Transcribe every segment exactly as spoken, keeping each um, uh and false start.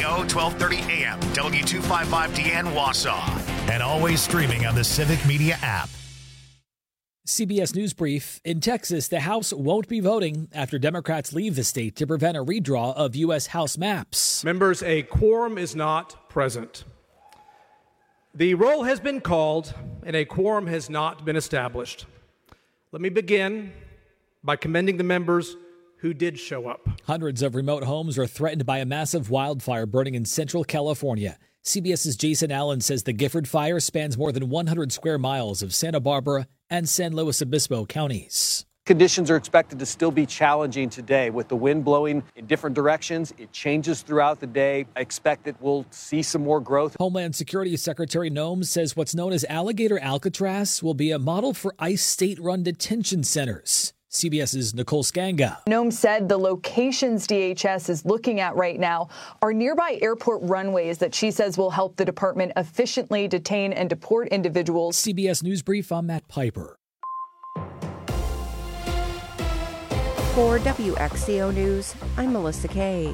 O, twelve thirty A M, W two fifty-five D N Wausau. And always streaming on the Civic Media app. C B S News Brief. In Texas, the House won't be voting after Democrats leave the state to prevent a redraw of U S House maps. Members, a quorum is not present. The roll has been called and a quorum has not been established. Let me begin by commending the members who did show up. Hundreds of remote homes are threatened by a massive wildfire burning in central California. CBS's Jason Allen says the Gifford fire spans more than one hundred square miles of Santa Barbara and San Luis Obispo counties. Conditions are expected to still be challenging today with the wind blowing in different directions. It changes throughout the day. I expect that we'll see some more growth. Homeland Security Secretary Noem says what's known as Alligator Alcatraz will be a model for ICE state-run detention centers. CBS's Nicole Skanga. Noem said the locations D H S is looking at right now are nearby airport runways that she says will help the department efficiently detain and deport individuals. C B S News Brief, I'm Matt Piper. For W X C O News, I'm Melissa Kay.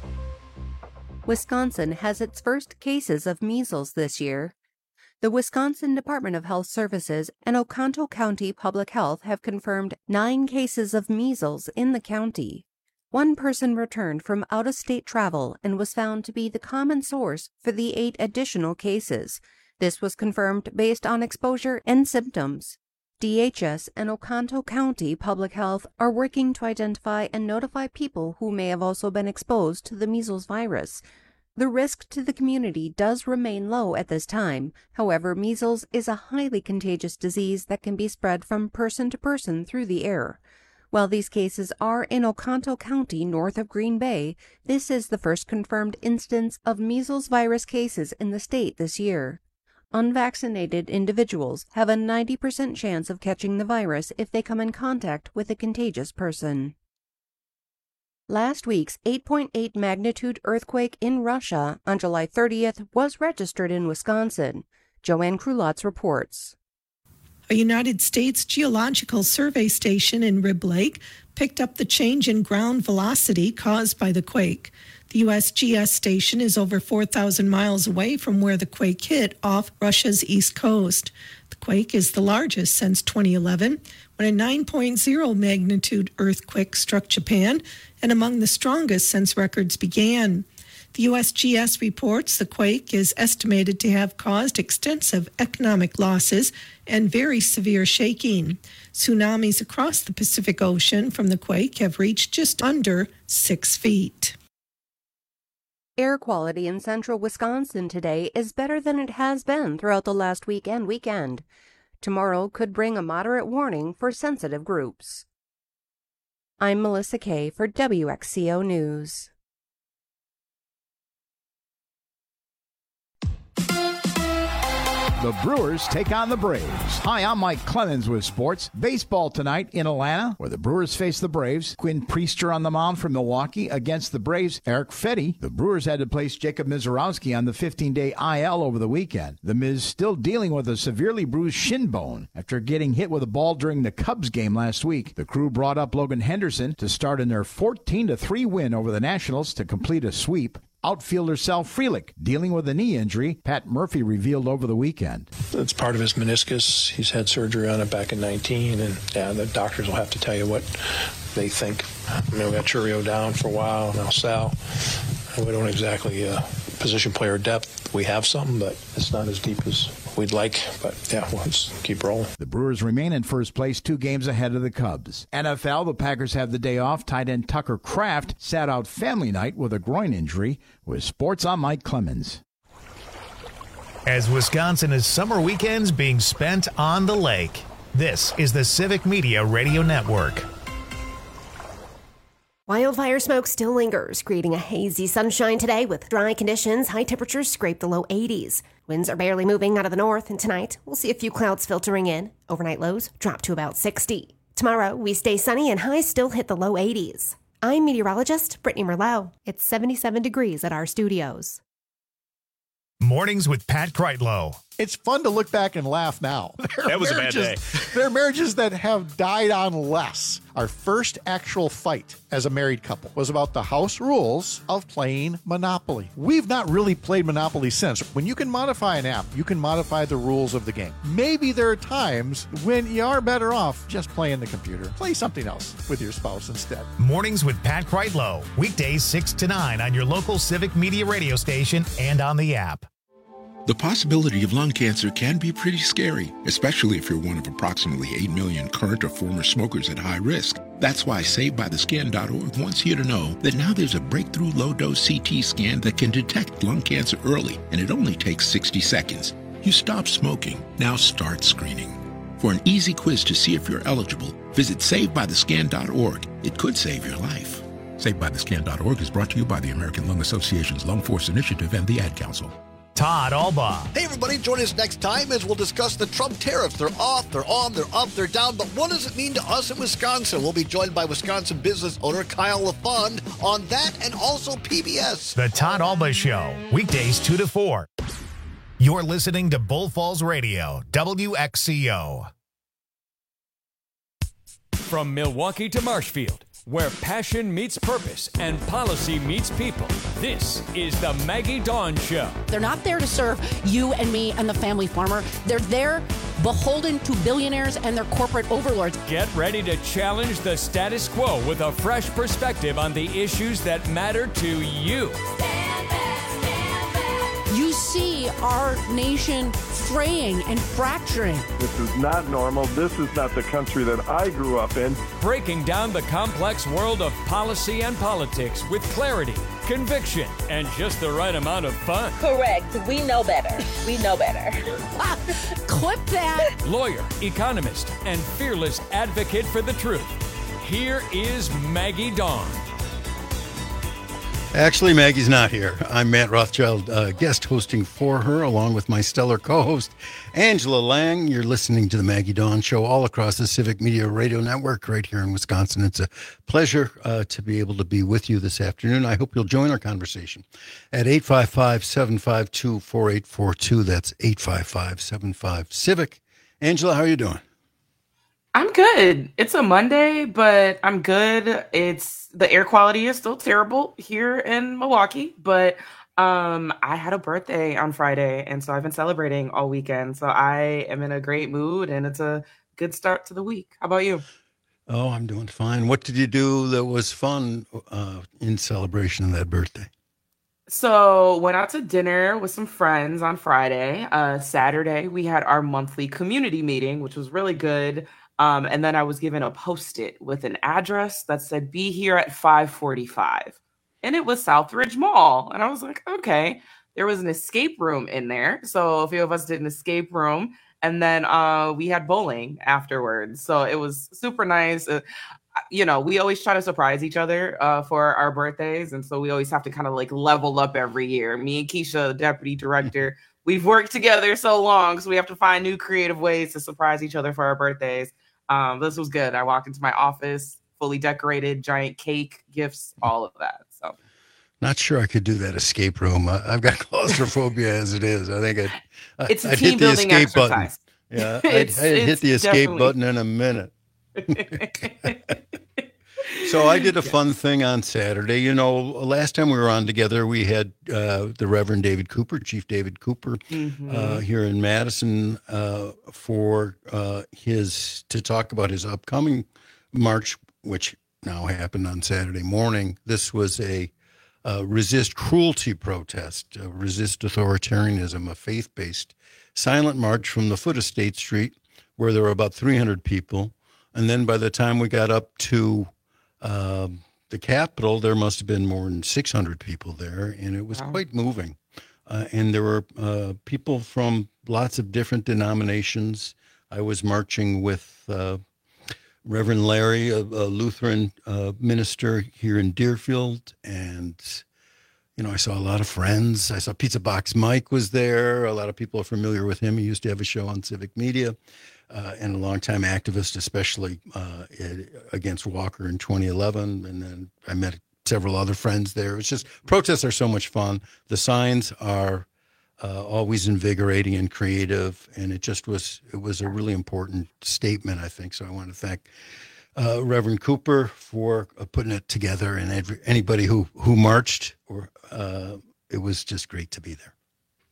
Wisconsin has its first cases of measles this year. The Wisconsin Department of Health Services and Oconto County Public Health have confirmed nine cases of measles in the county. One person returned from out-of-state travel and was found to be the common source for the eight additional cases. This was confirmed based on exposure and symptoms. D H S and Oconto County Public Health are working to identify and notify people who may have also been exposed to the measles virus. The risk to the community does remain low at this time. However, measles is a highly contagious disease that can be spread from person to person through the air. While these cases are in Oconto County, north of Green Bay, this is the first confirmed instance of measles virus cases in the state this year. Unvaccinated individuals have a ninety percent chance of catching the virus if they come in contact with a contagious person. Last week's eight point eight magnitude earthquake in Russia on July thirtieth was registered in Wisconsin. Joanne Krulotz reports. A United States Geological Survey station in Rib Lake picked up the change in ground velocity caused by the quake. The U S G S station is over four thousand miles away from where the quake hit off Russia's east coast. The quake is the largest since twenty eleven, when a nine point oh magnitude earthquake struck Japan, and among the strongest since records began. The U S G S reports the quake is estimated to have caused extensive economic losses and very severe shaking. Tsunamis across the Pacific Ocean from the quake have reached just under six feet. Air quality in central Wisconsin today is better than it has been throughout the last week and weekend. Tomorrow could bring a moderate warning for sensitive groups. I'm Melissa Kay for W X C O News. The Brewers take on the Braves. Hi, I'm Mike Clemens with sports. Baseball tonight in Atlanta, where the Brewers face the Braves. Quinn Priester on the mound for Milwaukee against the Braves. Eric Fetty. The Brewers had to place Jacob Mizorowski on the fifteen-day I L over the weekend. The Miz still dealing with a severely bruised shin bone after getting hit with a ball during the Cubs game last week. The crew brought up Logan Henderson to start in their fourteen to three win over the Nationals to complete a sweep. Outfielder Sal Frelick dealing with a knee injury, Pat Murphy revealed over the weekend. It's part of his meniscus. He's had surgery on it back in nineteen, and yeah, the doctors will have to tell you what they think. I mean, we got Churio down for a while, now Sal. We don't exactly uh, position player depth. We have some, but it's not as deep as we'd like. But yeah, we'll just keep rolling. The Brewers remain in first place, two games ahead of the Cubs. N F L, the Packers have the day off. Tight end Tucker Kraft sat out family night with a groin injury. With sports, I'm Mike Clemens. As Wisconsin is summer weekends being spent on the lake, this is the Civic Media Radio Network. Wildfire smoke still lingers, creating a hazy sunshine today with dry conditions. High temperatures scrape the low eighties. Winds are barely moving out of the north, and tonight we'll see a few clouds filtering in. Overnight lows drop to about sixty. Tomorrow we stay sunny and highs still hit the low eighties. I'm meteorologist Brittany Merlot. It's seventy-seven degrees at our studios. Mornings with Pat Kreitlow it's fun to look back and laugh now. There that was a bad day. There are marriages that have died on less. Our first actual fight as a married couple was about the house rules of playing Monopoly. We've not really played Monopoly since. When you can modify an app, you can modify the rules of the game. Maybe there are times when you are better off just playing the computer. Play something else with your spouse instead. Mornings with Pat Kreitlow. Weekdays six to nine on your local Civic Media radio station and on the app. The possibility of lung cancer can be pretty scary, especially if you're one of approximately eight million current or former smokers at high risk. That's why Saved By The Skin dot org wants you to know that now there's a breakthrough low-dose C T scan that can detect lung cancer early, and it only takes sixty seconds. You stop smoking, now start screening. For an easy quiz to see if you're eligible, visit Saved By The Skin dot org. It could save your life. Saved By The Skin dot org is brought to you by the American Lung Association's Lung Force Initiative and the Ad Council. Todd Albaugh. Hey, everybody, join us next time as we'll discuss the Trump tariffs. They're off, they're on, they're up, they're down. But what does it mean to us in Wisconsin? We'll be joined by Wisconsin business owner Kyle LaFond on that and also P B S. The Todd Albaugh Show, weekdays two to four. You're listening to Bull Falls Radio, W X C O. From Milwaukee to Marshfield, where passion meets purpose and policy meets people. This is the Maggie Dawn Show. They're not there to serve you and me and the family farmer. They're there beholden to billionaires and their corporate overlords. Get ready to challenge the status quo with a fresh perspective on the issues that matter to you. Stand back, stand back. You see our nation fraying and fracturing. This is not normal. This is not the country that I grew up in. Breaking down the complex world of policy and politics with clarity, conviction, and just the right amount of fun. Correct. We know better. We know better. Clip that. Lawyer, economist, and fearless advocate for the truth. Here is Maggie Dawn. Actually, Maggie's not here. I'm Matt Rothschild, uh, guest hosting for her, along with my stellar co-host, Angela Lang. You're listening to the Maggie Dawn Show all across the Civic Media Radio Network right here in Wisconsin. It's a pleasure uh, to be able to be with you this afternoon. I hope you'll join our conversation at eight five five, seven five two, four eight four two. That's eight five five, seven five, CIVIC. Angela, how are you doing? I'm good. It's a Monday, but I'm good. It's the air quality is still terrible here in Milwaukee, but um, I had a birthday on Friday, and so I've been celebrating all weekend. So I am in a great mood, and it's a good start to the week. How about you? Oh, I'm doing fine. What did you do that was fun uh, in celebration of that birthday? So went out to dinner with some friends on Friday. Uh, Saturday, we had our monthly community meeting, which was really good. Um, and then I was given a Post-it with an address that said, be here at five forty-five. And it was Southridge Mall. And I was like, okay. There was an escape room in there. So a few of us did an escape room. And then uh, we had bowling afterwards. So it was super nice. Uh, you know, we always try to surprise each other uh, for our birthdays. And so we always have to kind of like level up every year. Me and Keisha, the deputy director, we've worked together so long. So we have to find new creative ways to surprise each other for our birthdays. Um, this was good. I walked into my office, fully decorated, giant cake, gifts, all of that. So, not sure I could do that escape room. I, I've got claustrophobia as it is. I think I'd, it's a I'd team hit the building escape exercise. Button. Yeah, I'd, I'd hit the escape definitely. button in a minute. So I did a fun thing on Saturday. You know, last time we were on together, we had uh, the Reverend David Cooper, Chief David Cooper, mm-hmm. uh, here in Madison uh, for uh, his to talk about his upcoming march, which now happened on Saturday morning. This was a uh, resist cruelty protest, uh, resist authoritarianism, a faith-based silent march from the foot of State Street, where there were about three hundred people. And then by the time we got up to uh, the Capitol, there must have been more than six hundred people there, and it was wow. quite moving. Uh, and there were uh, people from lots of different denominations. I was marching with uh, Reverend Larry, a, a Lutheran uh, minister here in Deerfield, and you know, I saw a lot of friends. I saw Pizza Box Mike was there. A lot of people are familiar with him. He used to have a show on Civic Media. Uh, and a longtime activist, especially uh, against Walker in twenty eleven. And then I met several other friends there. It's just, protests are so much fun. The signs are uh, always invigorating and creative. And it just was, it was a really important statement, I think. So I want to thank uh, Reverend Cooper for uh, putting it together, and every, anybody who, who marched, or uh, it was just great to be there.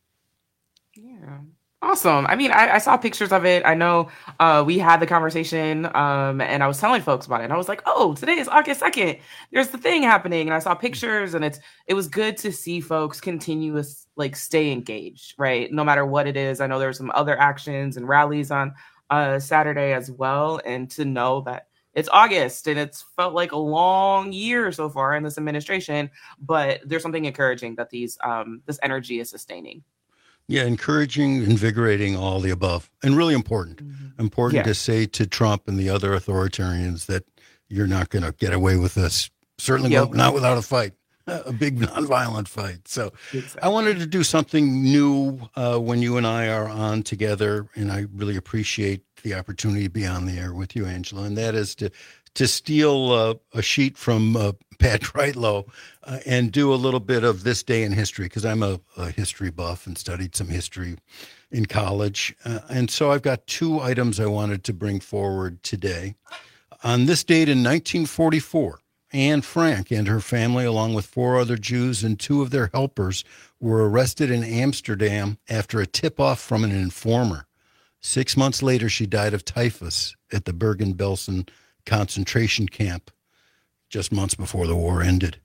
Yeah. Awesome. I mean, I, I saw pictures of it. I know uh, we had the conversation um, and I was telling folks about it. And I was like, oh, today is August second. There's the thing happening. And I saw pictures, and it's it was good to see folks continuous, like, stay engaged, right? No matter what it is. I know there were some other actions and rallies on uh, Saturday as well. And to know that it's August and it's felt like a long year so far in this administration, but there's something encouraging that these um, this energy is sustaining. Yeah, encouraging, invigorating, all the above, and really important. Mm-hmm. Important yeah. to say to Trump and the other authoritarians that you're not going to get away with this. Certainly yep. not without a fight, a big nonviolent fight. So exactly. I wanted to do something new uh, when you and I are on together, and I really appreciate the opportunity to be on the air with you, Angela, and that is to to steal uh, a sheet from uh, Pat Kreitlow uh, and do a little bit of this day in history, because I'm a, a history buff and studied some history in college. Uh, and so I've got two items I wanted to bring forward today. On this date in nineteen forty-four, Anne Frank and her family, along with four other Jews and two of their helpers, were arrested in Amsterdam after a tip-off from an informer. Six months later, she died of typhus at the Bergen-Belsen concentration camp just months before the war ended.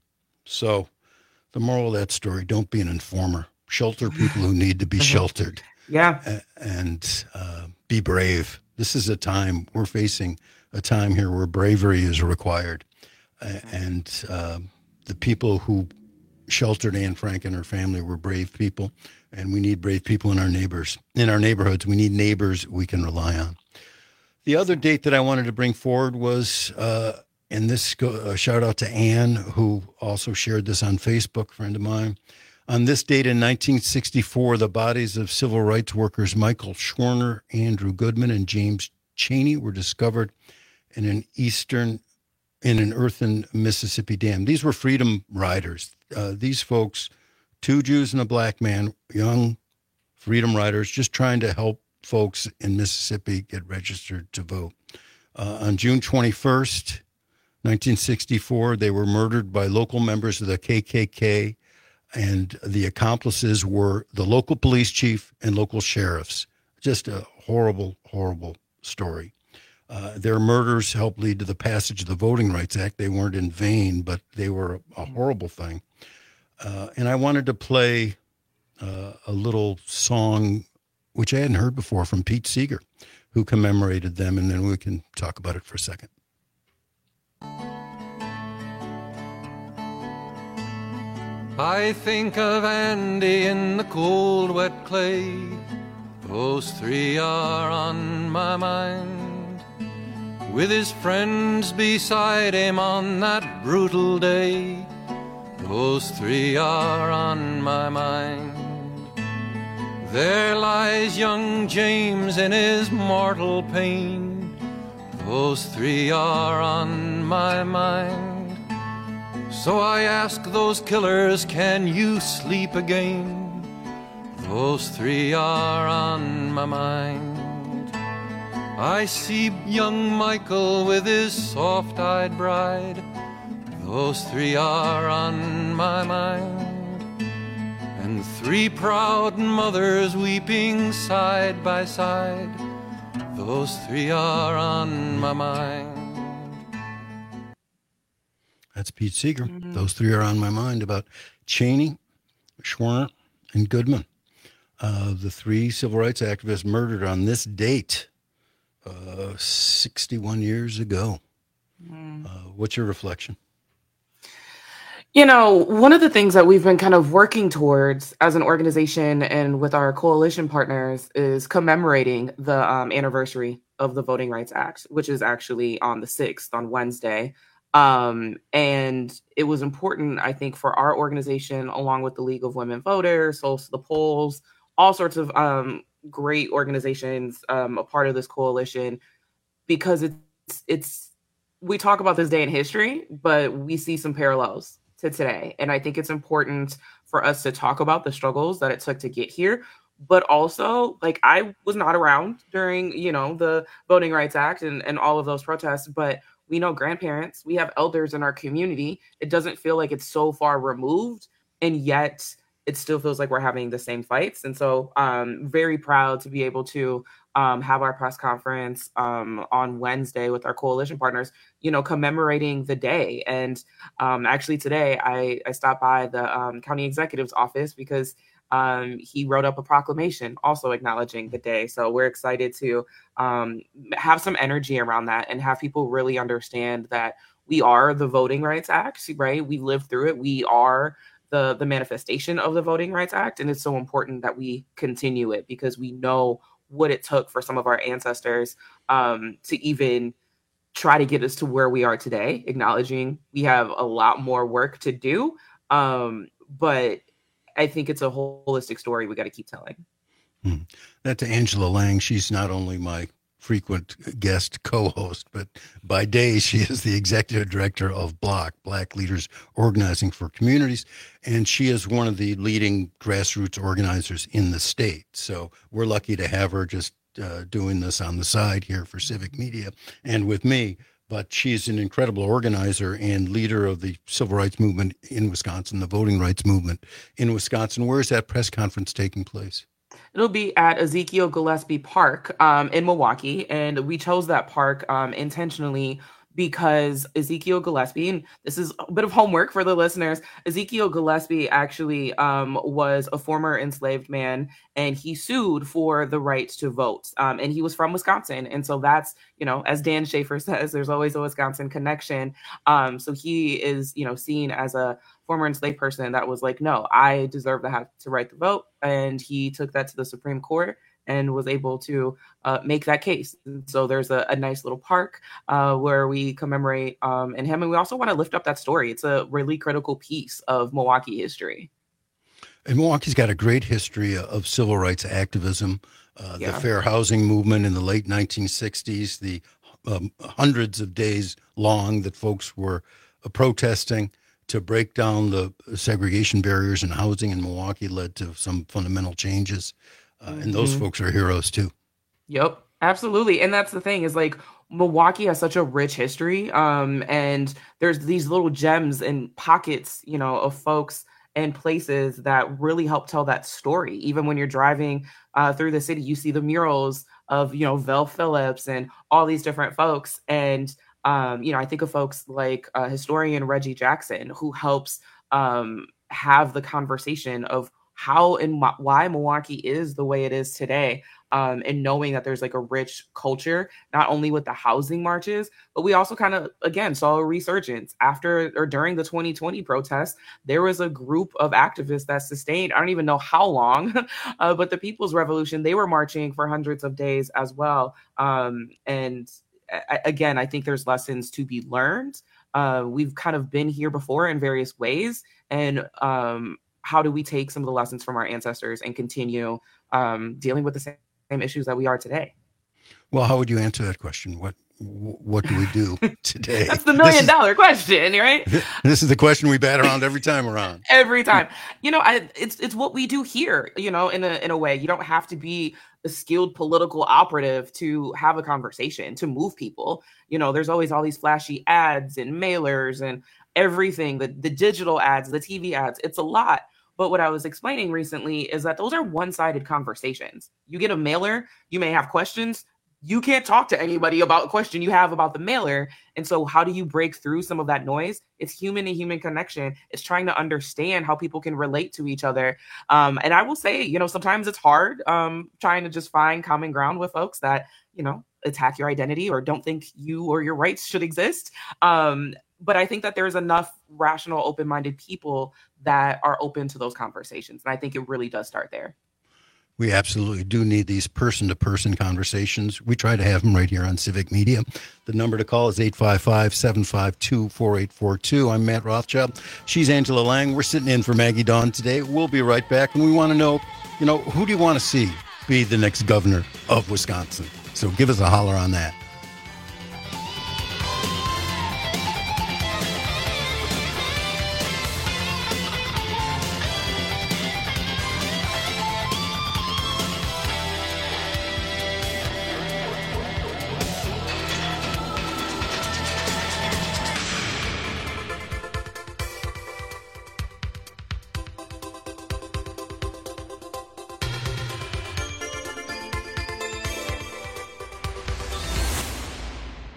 So the moral of that story, don't be an informer. Shelter people who need to be sheltered. Yeah. And uh, be brave. This is a time, we're facing a time here where bravery is required. Uh, and uh, the people who sheltered Anne Frank and her family were brave people. And we need brave people in our neighbors, in our neighborhoods. We need neighbors we can rely on. The other date that I wanted to bring forward was, uh, and this go, uh, shout out to Anne, who also shared this on Facebook, a friend of mine. On this date in nineteen sixty-four, the bodies of civil rights workers Michael Schwerner, Andrew Goodman, and James Chaney were discovered in an eastern, in an earthen Mississippi dam. These were freedom riders. Uh, these folks, two Jews and a black man, young freedom riders, just trying to help folks in Mississippi get registered to vote. Uh, on June twenty-first, nineteen sixty-four, they were murdered by local members of the K K K, and the accomplices were the local police chief and local sheriffs. Just a horrible, horrible story. Uh, their murders helped lead to the passage of the Voting Rights Act. They weren't in vain, but they were a horrible thing. Uh, and I wanted to play uh, a little song which I hadn't heard before, from Pete Seeger, who commemorated them, and then we can talk about it for a second. I think of Andy in the cold, wet clay. Those three are on my mind. With his friends beside him on that brutal day. Those three are on my mind. There lies young James in his mortal pain. Those three are on my mind. So I ask those killers, can you sleep again? Those three are on my mind. I see young Michael with his soft-eyed bride. Those three are on my mind. And three proud mothers weeping side by side. Those three are on my mind. That's Pete Seeger. Mm-hmm. Those three are on my mind, about Chaney, Schwerner, and Goodman. Uh, the three civil rights activists murdered on this date uh, sixty-one years ago. Mm. Uh, what's your reflection? You know, one of the things that we've been kind of working towards as an organization and with our coalition partners is commemorating the um, anniversary of the Voting Rights Act, which is actually on the sixth, on Wednesday. Um, and it was important, I think, for our organization, along with the League of Women Voters, also the Polls, all sorts of um, great organizations, um, a part of this coalition, because it's, it's, we talk about this day in history, but we see some parallels to today. And I think it's important for us to talk about the struggles that it took to get here. But also, like, I was not around during, you know, the Voting Rights Act and, and all of those protests, but we know grandparents, we have elders in our community. It doesn't feel like it's so far removed, and yet it still feels like we're having the same fights. And so I'm um, very proud to be able to um, have our press conference um, on Wednesday with our coalition partners, you know, commemorating the day. And um, actually today I, I stopped by the um, county executive's office because um, he wrote up a proclamation also acknowledging the day. So we're excited to um, have some energy around that and have people really understand that we are the Voting Rights Act, right? We lived through it. We are the the manifestation of the Voting Rights Act. And it's so important that we continue it because we know what it took for some of our ancestors um, to even try to get us to where we are today, acknowledging we have a lot more work to do. Um, but I think it's a holistic story we got to keep telling. Hmm. That to Angela Lang. She's not only my frequent guest co-host, but by day she is the executive director of BLOC, Black Leaders Organizing for Communities, and she is one of the leading grassroots organizers in the state. So we're lucky to have her just uh, doing this on the side here for Civic Media and with me. But she's an incredible organizer and leader of the civil rights movement in Wisconsin, the voting rights movement in Wisconsin. Where is that press conference taking place? It'll be at Ezekiel Gillespie Park um, in Milwaukee. And we chose that park um, intentionally because Ezekiel Gillespie, and this is a bit of homework for the listeners, Ezekiel Gillespie actually um, was a former enslaved man, and he sued for the right to vote. Um, and he was from Wisconsin. And so that's, you know, as Dan Schaefer says, there's always a Wisconsin connection. Um, so he is, you know, seen as a former enslaved person that was like, no, I deserve to have to right to vote. And he took that to the Supreme Court and was able to uh, make that case. And so there's a, a nice little park uh, where we commemorate um, and him. And we also want to lift up that story. It's a really critical piece of Milwaukee history. And Milwaukee's got a great history of civil rights activism, uh, yeah. the fair housing movement in the late nineteen sixties, the um, hundreds of days long that folks were uh, protesting to break down the segregation barriers in housing in Milwaukee led to some fundamental changes. Uh, and those mm-hmm. folks are heroes too. Yep, absolutely. And that's the thing is like Milwaukee has such a rich history. Um, and there's these little gems and pockets, you know, of folks and places that really help tell that story. Even when you're driving uh, through the city, you see the murals of, you know, Vel Phillips and all these different folks. And, um, you know, I think of folks like uh, historian Reggie Jackson, who helps um, have the conversation of how and why Milwaukee is the way it is today. Um, and knowing that there's like a rich culture, not only with the housing marches, but we also kind of, again, saw a resurgence after or during the twenty twenty protests. There was a group of activists that sustained, I don't even know how long, uh, but the People's Revolution, they were marching for hundreds of days as well. Um, and I, again, I think there's lessons to be learned. Uh, we've kind of been here before in various ways. And, um, how do we take some of the lessons from our ancestors and continue um, dealing with the same, same issues that we are today? Well, how would you answer that question? What what do we do today? That's the million dollar question, right? This is the question we bat around every time we're on. Every time. You know, I, it's it's what we do here, you know, in a in a way. You don't have to be a skilled political operative to have a conversation, to move people. You know, there's always all these flashy ads and mailers and everything, the, the digital ads, the T V ads. It's a lot. But what I was explaining recently is that those are one-sided conversations. You get a mailer, you may have questions. You can't talk to anybody about a question you have about the mailer. And so how do you break through some of that noise? It's human to human connection. It's trying to understand how people can relate to each other. Um, and I will say, you know, sometimes it's hard um, trying to just find common ground with folks that, you know, attack your identity or don't think you or your rights should exist. Um, But I think that there's enough rational, open-minded people that are open to those conversations. And I think it really does start there. We absolutely do need these person-to-person conversations. We try to have them right here on Civic Media. The number to call is eight five five, seven five two, four eight four two. I'm Matt Rothschild. She's Angela Lang. We're sitting in for Maggie Dawn today. We'll be right back. And we want to know, you know, who do you want to see be the next governor of Wisconsin? So give us a holler on that.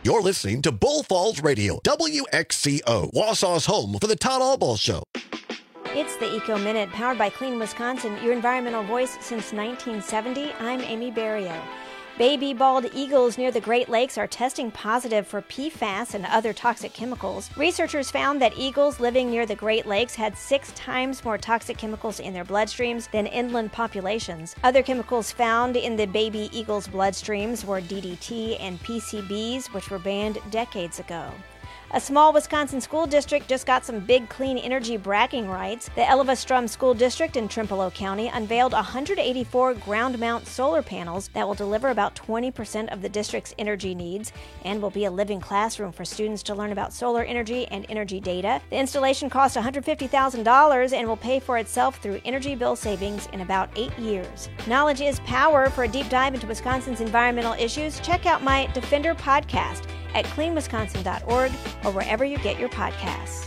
You're listening to Bull Falls Radio, W X C O, Wausau's home for the Todd Albaugh Show. It's the Eco Minute, powered by Clean Wisconsin, your environmental voice since nineteen seventy. I'm Amy Barrio. Baby bald eagles near the Great Lakes are testing positive for P FAS and other toxic chemicals. Researchers found that eagles living near the Great Lakes had six times more toxic chemicals in their bloodstreams than inland populations. Other chemicals found in the baby eagles' bloodstreams were D D T and P C Bs, which were banned decades ago. A small Wisconsin school district just got some big clean energy bragging rights. The Elva-Strum School District in Trempealeau County unveiled one hundred eighty-four ground-mount solar panels that will deliver about twenty percent of the district's energy needs and will be a living classroom for students to learn about solar energy and energy data. The installation cost one hundred fifty thousand dollars and will pay for itself through energy bill savings in about eight years. Knowledge is power. For a deep dive into Wisconsin's environmental issues, check out my Defender podcast at clean wisconsin dot org or wherever you get your podcasts.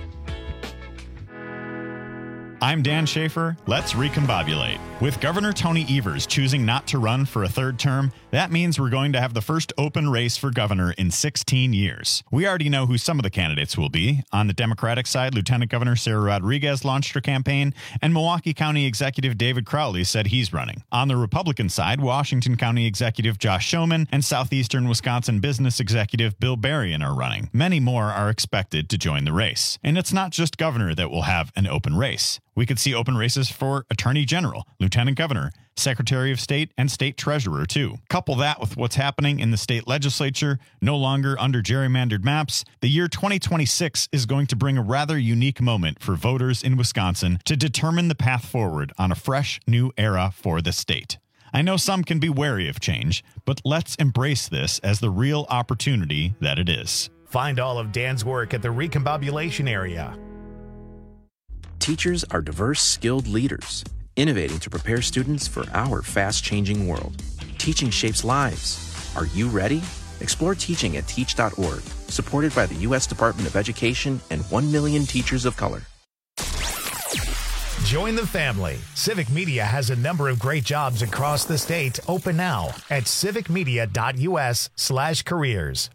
I'm Dan Schaefer. Let's recombobulate. With Governor Tony Evers choosing not to run for a third term, that means we're going to have the first open race for governor in sixteen years. We already know who some of the candidates will be. On the Democratic side, Lieutenant Governor Sarah Rodriguez launched her campaign, and Milwaukee County Executive David Crowley said he's running. On the Republican side, Washington County Executive Josh Schoeman and Southeastern Wisconsin Business Executive Bill Berrien are running. Many more are expected to join the race. And it's not just governor that will have an open race. We could see open races for Attorney General, Lieutenant Governor, Secretary of State, and State Treasurer, too. Couple that with what's happening in the state legislature, no longer under gerrymandered maps, the year twenty twenty-six is going to bring a rather unique moment for voters in Wisconsin to determine the path forward on a fresh, new era for the state. I know some can be wary of change, but let's embrace this as the real opportunity that it is. Find all of Dan's work at the Recombobulation area. Teachers are diverse, skilled leaders, innovating to prepare students for our fast-changing world. Teaching shapes lives. Are you ready? Explore teaching at teach dot org, supported by the U S Department of Education and one million teachers of color. Join the family. Civic Media has a number of great jobs across the state open now at civicmedia dot U S slash careers.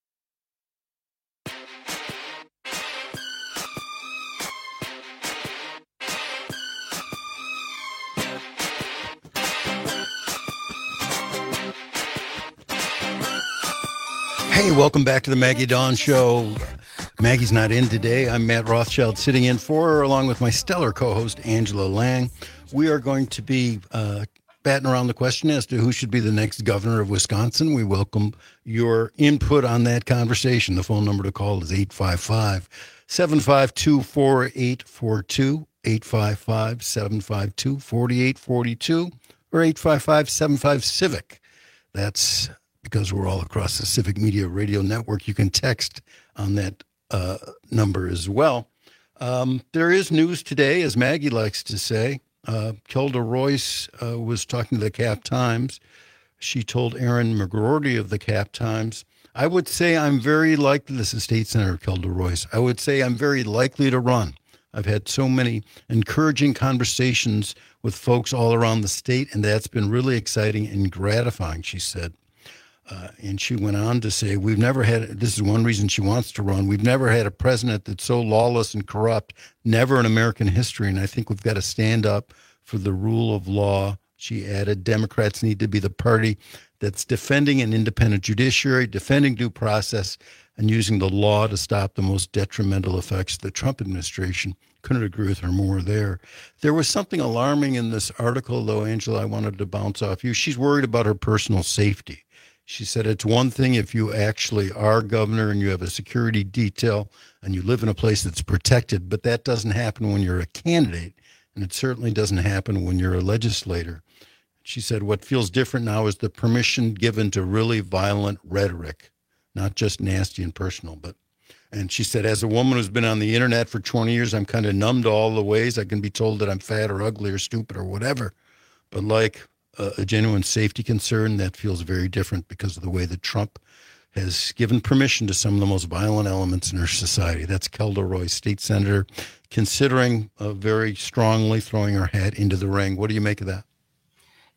Hey, welcome back to the Maggie Dawn Show. Maggie's not in today. I'm Matt Rothschild sitting in for her along with my stellar co-host, Angela Lang. We are going to be uh, batting around the question as to who should be the next governor of Wisconsin. We welcome your input on that conversation. The phone number to call is eight five five, seven five two, four eight four two, eight five five, seven five two, four eight four two, or eight five five, seven five, CIVIC. That's because we're all across the Civic Media Radio Network. You can text on that uh, number as well. Um, there is news today, as Maggie likes to say. Uh, Kelda Royce uh, was talking to the Cap Times. She told Aaron McGroarty of the Cap Times, I would say I'm very likely, this is State Senator Kelda Royce, I would say I'm very likely to run. I've had so many encouraging conversations with folks all around the state, and that's been really exciting and gratifying, she said. Uh, and she went on to say, we've never had, this is one reason she wants to run, we've never had a president that's so lawless and corrupt, never in American history. And I think we've got to stand up for the rule of law. She added, Democrats need to be the party that's defending an independent judiciary, defending due process, and using the law to stop the most detrimental effects of the Trump administration. Couldn't agree with her more there. There was something alarming in this article, though, Angela, I wanted to bounce off you. She's worried about her personal safety. She said it's one thing if you actually are governor and you have a security detail and you live in a place that's protected, but that doesn't happen when you're a candidate, and it certainly doesn't happen when you're a legislator. She said what feels different now is the permission given to really violent rhetoric, not just nasty and personal. But, and she said, as a woman who's been on the internet for twenty years, I'm kind of numb to all the ways I can be told that I'm fat or ugly or stupid or whatever. But like a, a genuine safety concern, that feels very different because of the way that Trump has given permission to some of the most violent elements in our society. That's Kelda Royce, state senator, considering uh, very strongly throwing her hat into the ring. What do you make of that?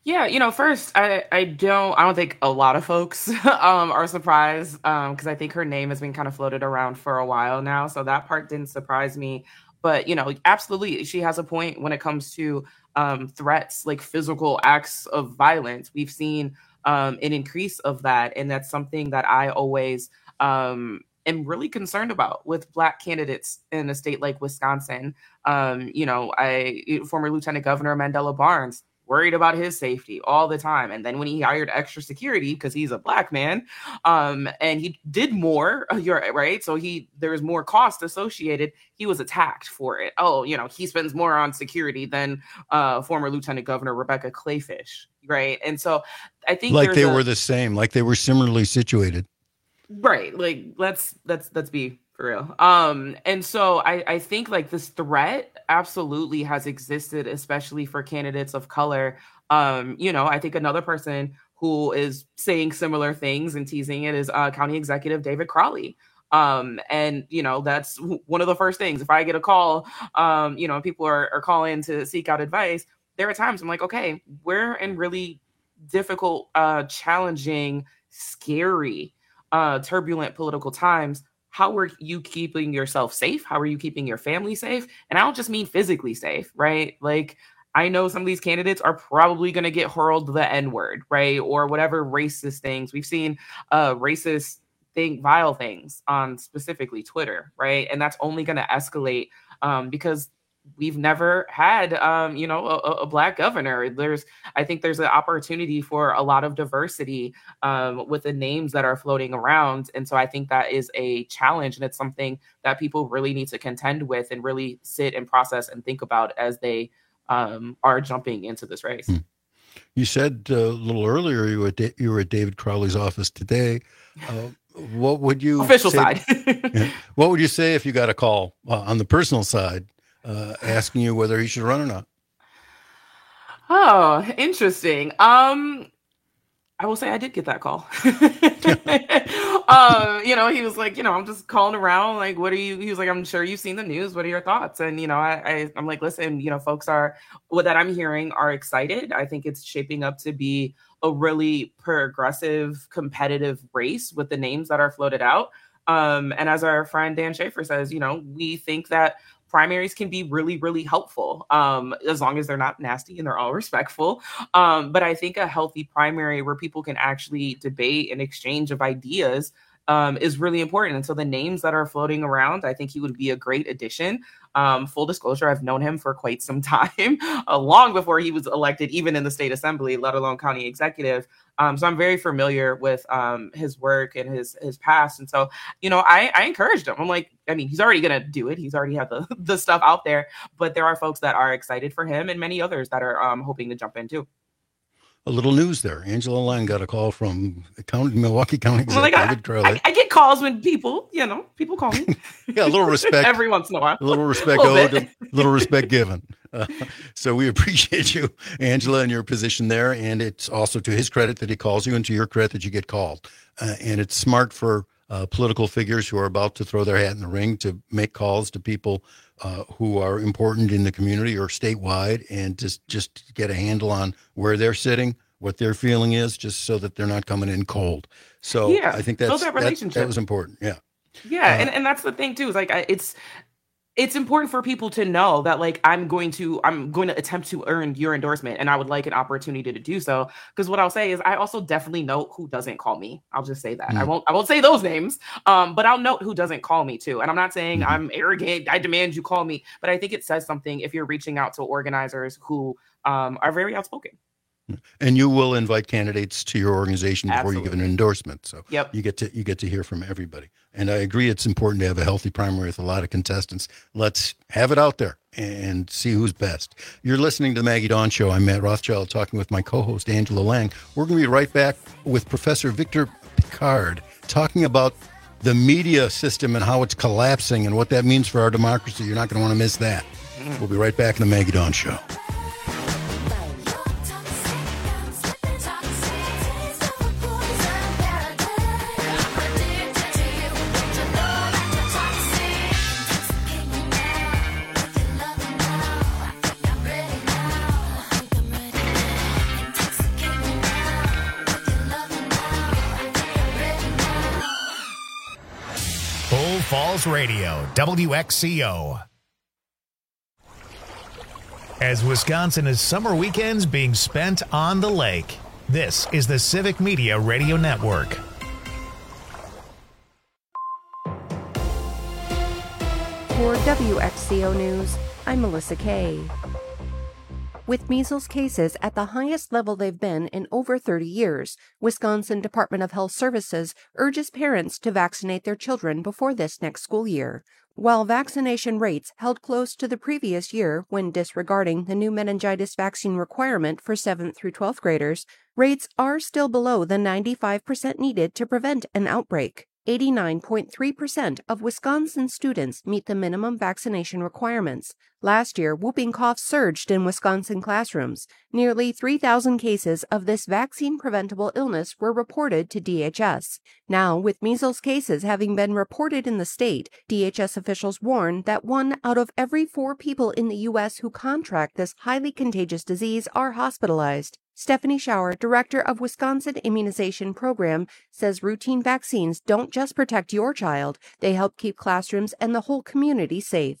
Yeah, you know, first, I, I don't I don't think a lot of folks um, are surprised because um, I think her name has been kind of floated around for a while now. So that part didn't surprise me. But, you know, absolutely, she has a point when it comes to um, threats, like physical acts of violence. We've seen um, an increase of that. And that's something that I always um, am really concerned about with Black candidates in a state like Wisconsin. Um, you know, I former Lieutenant Governor Mandela Barnes, worried about his safety all the time. And then when he hired extra security, because he's a Black man, um, and he did more, you're right. So he, there was more cost associated. He was attacked for it. Oh, you know, he spends more on security than uh, former Lieutenant Governor Rebecca Clayfish. Right. And so I think like they a, were the same, like they were similarly situated. Right. Like, let's, let's, let's be for real. Um, and so I, I think like this threat absolutely has existed, especially for candidates of color. Um, you know, I think another person who is saying similar things and teasing it is uh, County Executive David Crowley. Um, and, you know, that's one of the first things. If I get a call, um, you know, people are, are calling to seek out advice, there are times I'm like, okay, we're in really difficult, uh, challenging, scary, uh, turbulent political times. How are you keeping yourself safe? How are you keeping your family safe? And I don't just mean physically safe, right? Like, I know some of these candidates are probably going to get hurled the N-word, right? Or whatever racist things. We've seen uh, racist thing, vile things on specifically Twitter, right? And that's only going to escalate um, because we've never had, um, you know, a, a Black governor. There's, I think there's an opportunity for a lot of diversity um, with the names that are floating around. And so I think that is a challenge. And it's something that people really need to contend with and really sit and process and think about as they um, are jumping into this race. Hmm. You said uh, a little earlier you were, at, you were at David Crowley's office today. Uh, what would you official say, side? yeah, what would you say if you got a call uh, on the personal side uh, asking you whether he should run or not? Oh, interesting. Um, I will say I did get that call. um, you know, he was like, you know, I'm just calling around. Like, what are you? He was like, I'm sure you've seen the news. What are your thoughts? And, you know, I, I I'm like, listen, you know, folks are, what that I'm hearing are excited. I think it's shaping up to be a really progressive, competitive race with the names that are floated out. Um, and as our friend Dan Schaefer says, you know, we think that primaries can be really, really helpful um, as long as they're not nasty and they're all respectful. Um, but I think a healthy primary where people can actually debate and exchange of ideas um, is really important. And so the names that are floating around, I think he would be a great addition. Um, full disclosure, I've known him for quite some time, uh, long before he was elected, even in the state assembly, let alone county executive. Um, so I'm very familiar with um, his work and his his past. And so, you know, I, I encouraged him. I'm like, I mean, he's already going to do it. He's already had the, the stuff out there. But there are folks that are excited for him and many others that are um, hoping to jump in, too. A little news there. Angela Lang got a call from County, Milwaukee County Executive well, David Crowley. I, I get calls when people, you know, people call me. Yeah, a little respect. Every once in a while. A little respect a owed, a little respect given. Uh, so we appreciate you, Angela, and your position there. And it's also to his credit that he calls you and to your credit that you get called. Uh, and it's smart for uh, political figures who are about to throw their hat in the ring to make calls to people uh, who are important in the community or statewide and just, just get a handle on where they're sitting, what their feeling is, just so that they're not coming in cold. So yeah, I think that's, that, that, that was important. Yeah. Yeah. Uh, and, and that's the thing too, is like, I, it's, it's important for people to know that like, I'm going to, I'm going to attempt to earn your endorsement and I would like an opportunity to do so. Cause what I'll say is I also definitely know who doesn't call me. I'll just say that. Mm. I won't, I won't say those names, um, but I'll note who doesn't call me too. And I'm not saying mm-hmm. I'm arrogant. I demand you call me, but I think it says something if you're reaching out to organizers who um, are very outspoken. And you will invite candidates to your organization before Absolutely. you give an endorsement. So yep. you get to you get to hear from everybody. And I agree it's important to have a healthy primary with a lot of contestants. Let's have it out there and see who's best. You're listening to the Maggie Dawn Show. I'm Matt Rothschild talking with my co-host Angela Lang. We're going to be right back with Professor Victor Pickard talking about the media system and how it's collapsing and what that means for our democracy. You're not going to want to miss that. Mm. We'll be right back in the Maggie Dawn Show. Falls Radio, W X C O. As Wisconsin is summer weekends being spent on the lake, this is the Civic Media Radio Network. For W X C O News, I'm Melissa Kay. With measles cases at the highest level they've been in over thirty years, Wisconsin Department of Health Services urges parents to vaccinate their children before this next school year. While vaccination rates held close to the previous year when disregarding the new meningitis vaccine requirement for seventh through twelfth graders, rates are still below the ninety-five percent needed to prevent an outbreak. eighty-nine point three percent of Wisconsin students meet the minimum vaccination requirements. Last year, whooping cough surged in Wisconsin classrooms. Nearly three thousand cases of this vaccine-preventable illness were reported to D H S. Now, with measles cases having been reported in the state, D H S officials warn that one out of every four people in the U S who contract this highly contagious disease are hospitalized. Stephanie Schauer, director of Wisconsin Immunization Program, says routine vaccines don't just protect your child, they help keep classrooms and the whole community safe.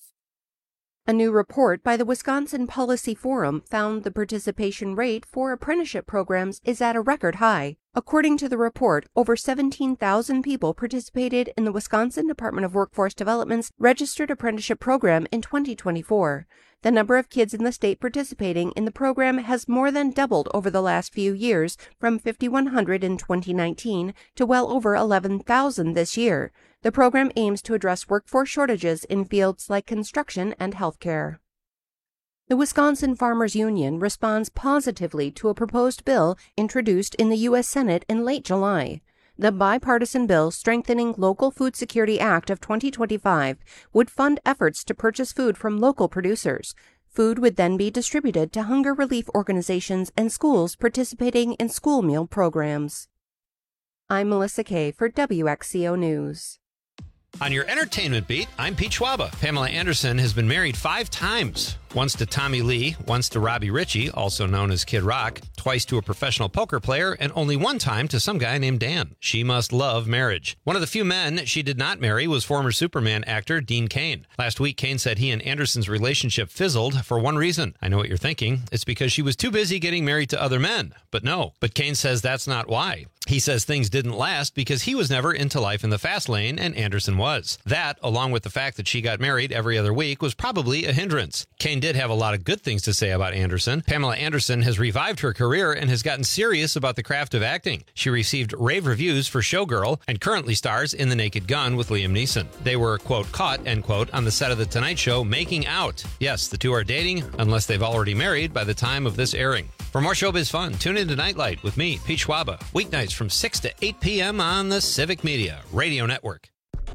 A new report by the Wisconsin Policy Forum found the participation rate for apprenticeship programs is at a record high. According to the report, over seventeen thousand people participated in the Wisconsin Department of Workforce Development's registered apprenticeship program in twenty twenty-four. The number of kids in the state participating in the program has more than doubled over the last few years, from five thousand one hundred in twenty nineteen to well over eleven thousand this year. The program aims to address workforce shortages in fields like construction and healthcare. The Wisconsin Farmers Union responds positively to a proposed bill introduced in the U S Senate in late July. The bipartisan bill strengthening Local Food Security Act of twenty twenty-five would fund efforts to purchase food from local producers. Food would then be distributed to hunger relief organizations and schools participating in school meal programs. I'm Melissa Kay for W X C O News. On your entertainment beat, I'm Pete Schwaba. Pamela Anderson has been married five times. Once to Tommy Lee, once to Robbie Ritchie, also known as Kid Rock, twice to a professional poker player, and only one time to some guy named Dan. She must love marriage. One of the few men she did not marry was former Superman actor Dean Cain. Last week, Cain said he and Anderson's relationship fizzled for one reason. I know what you're thinking. It's because she was too busy getting married to other men. But no. But Cain says that's not why. He says things didn't last because he was never into life in the fast lane and Anderson was. That, along with the fact that she got married every other week, was probably a hindrance. Cain did have a lot of good things to say about Anderson. Pamela Anderson has revived her career and has gotten serious about the craft of acting. She received rave reviews for Showgirl and currently stars in The Naked Gun with Liam Neeson. They were, quote, caught, end quote, on the set of The Tonight Show making out. Yes, the two are dating, unless they've already married by the time of this airing. For more showbiz fun, tune in to Nightlight with me, Pete Schwaba, weeknights from six to eight p.m. on the Civic Media Radio Network.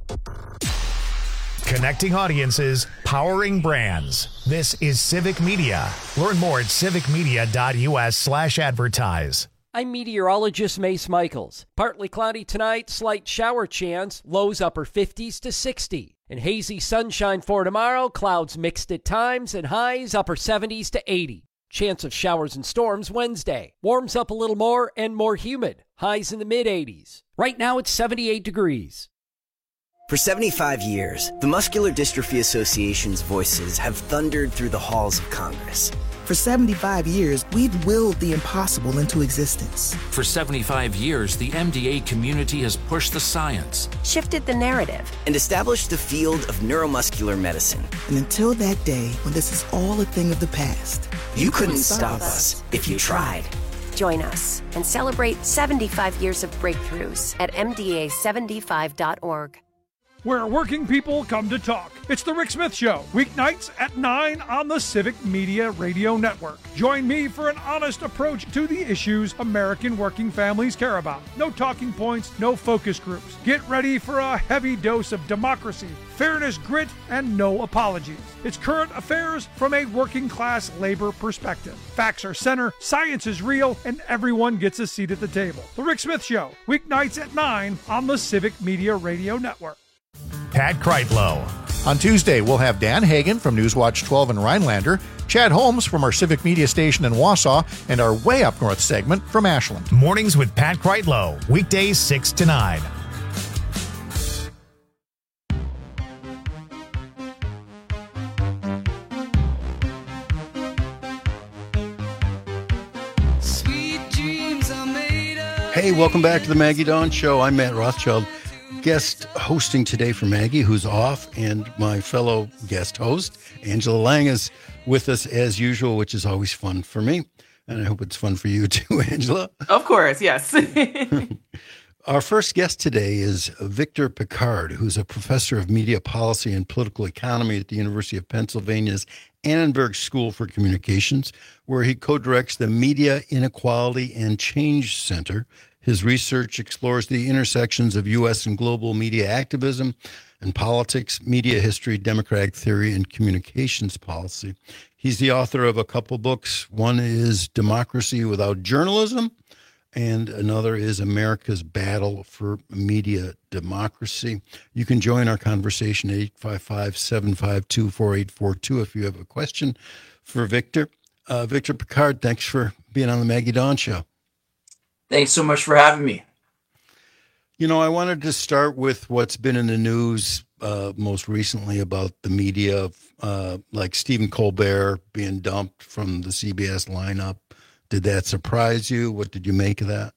Connecting audiences, powering brands. This is Civic Media. Learn more at civicmedia.us slash advertise. I'm meteorologist Mace Michaels. Partly cloudy tonight, slight shower chance, lows upper fifties to sixty. And hazy sunshine for tomorrow, clouds mixed at times, and highs upper seventies to eighty. Chance of showers and storms Wednesday. Warms up a little more and more humid. Highs in the mid-eighties. Right now it's seventy-eight degrees. For seventy-five years, the Muscular Dystrophy Association's voices have thundered through the halls of Congress. For seventy-five years, we've willed the impossible into existence. For seventy-five years, the M D A community has pushed the science, shifted the narrative, and established the field of neuromuscular medicine. And until that day when this is all a thing of the past, you, you couldn't, couldn't stop us if you tried. Join us and celebrate seventy-five years of breakthroughs at M D A seventy-five dot org. Where working people come to talk. It's the Rick Smith Show, weeknights at nine on the Civic Media Radio Network. Join me for an honest approach to the issues American working families care about. No talking points, no focus groups. Get ready for a heavy dose of democracy, fairness, grit, and no apologies. It's current affairs from a working class labor perspective. Facts are center, science is real, and everyone gets a seat at the table. The Rick Smith Show, weeknights at nine on the Civic Media Radio Network. Pat Kreitlow. On Tuesday, we'll have Dan Hagan from Newswatch twelve in Rhinelander, Chad Holmes from our Civic Media station in Wausau, and our Way Up North segment from Ashland. Mornings with Pat Kreitlow, weekdays six to nine. Hey, welcome back to the Maggie Dawn Show. I'm Matt Rothschild, guest hosting today for Maggie, who's off, and my fellow guest host, Angela Lang, is with us as usual, which is always fun for me. And I hope it's fun for you too, Angela. Of course, yes. Our first guest today is Victor Pickard, who's a professor of media policy and political economy at the University of Pennsylvania's Annenberg School for Communications, where he co-directs the Media Inequality and Change Center. His research explores the intersections of U S and global media activism and politics, media history, democratic theory, and communications policy. He's the author of a couple books. One is Democracy Without Journalism, and another is America's Battle for Media Democracy. You can join our conversation at eight five five, seven five two, four eight four two if you have a question for Victor. Uh, Victor Pickard, thanks for being on the Maggie Dawn Show. Thanks so much for having me. You know, I wanted to start with what's been in the news uh, most recently about the media, uh, like Stephen Colbert being dumped from the C B S lineup. Did that surprise you? What did you make of that?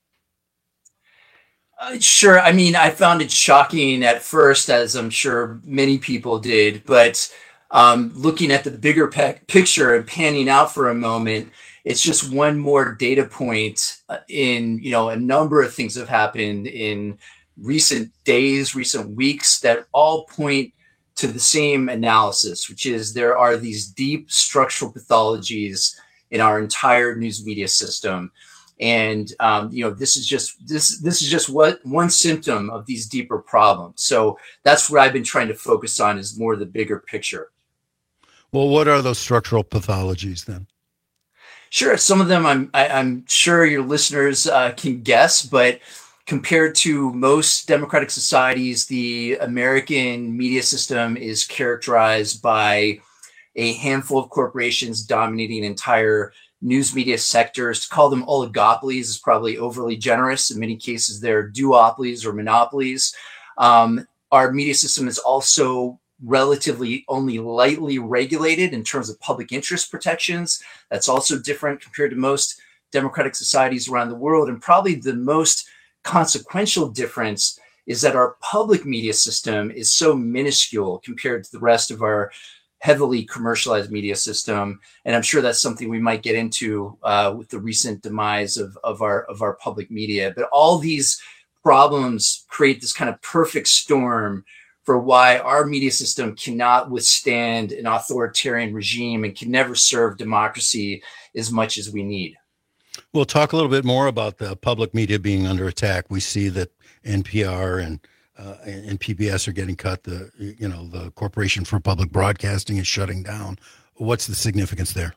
Uh, sure. I mean, I found it shocking at first, as I'm sure many people did. But um, looking at the bigger pe- picture and panning out for a moment, it's just one more data point in, you know, a number of things have happened in recent days, recent weeks that all point to the same analysis, which is there are these deep structural pathologies in our entire news media system. And, um, you know, this is just this this is just what one symptom of these deeper problems. So that's what I've been trying to focus on, is more the bigger picture. Well, what are those structural pathologies then? Sure. Some of them I'm, I, I'm sure your listeners uh, can guess, but compared to most democratic societies, the American media system is characterized by a handful of corporations dominating entire news media sectors. To call them oligopolies is probably overly generous. In many cases, they're duopolies or monopolies. Um, our media system is also relatively only lightly regulated in terms of public interest protections. That's also different compared to most democratic societies around the world. And probably the most consequential difference is that our public media system is so minuscule compared to the rest of our heavily commercialized media system. And I'm sure that's something we might get into uh, with the recent demise of, of our of our public media. But all these problems create this kind of perfect storm for why our media system cannot withstand an authoritarian regime and can never serve democracy as much as we need. We'll talk a little bit more about the public media being under attack. We see that N P R and uh, and P B S are getting cut. The you know the Corporation for Public Broadcasting is shutting down. What's the significance there?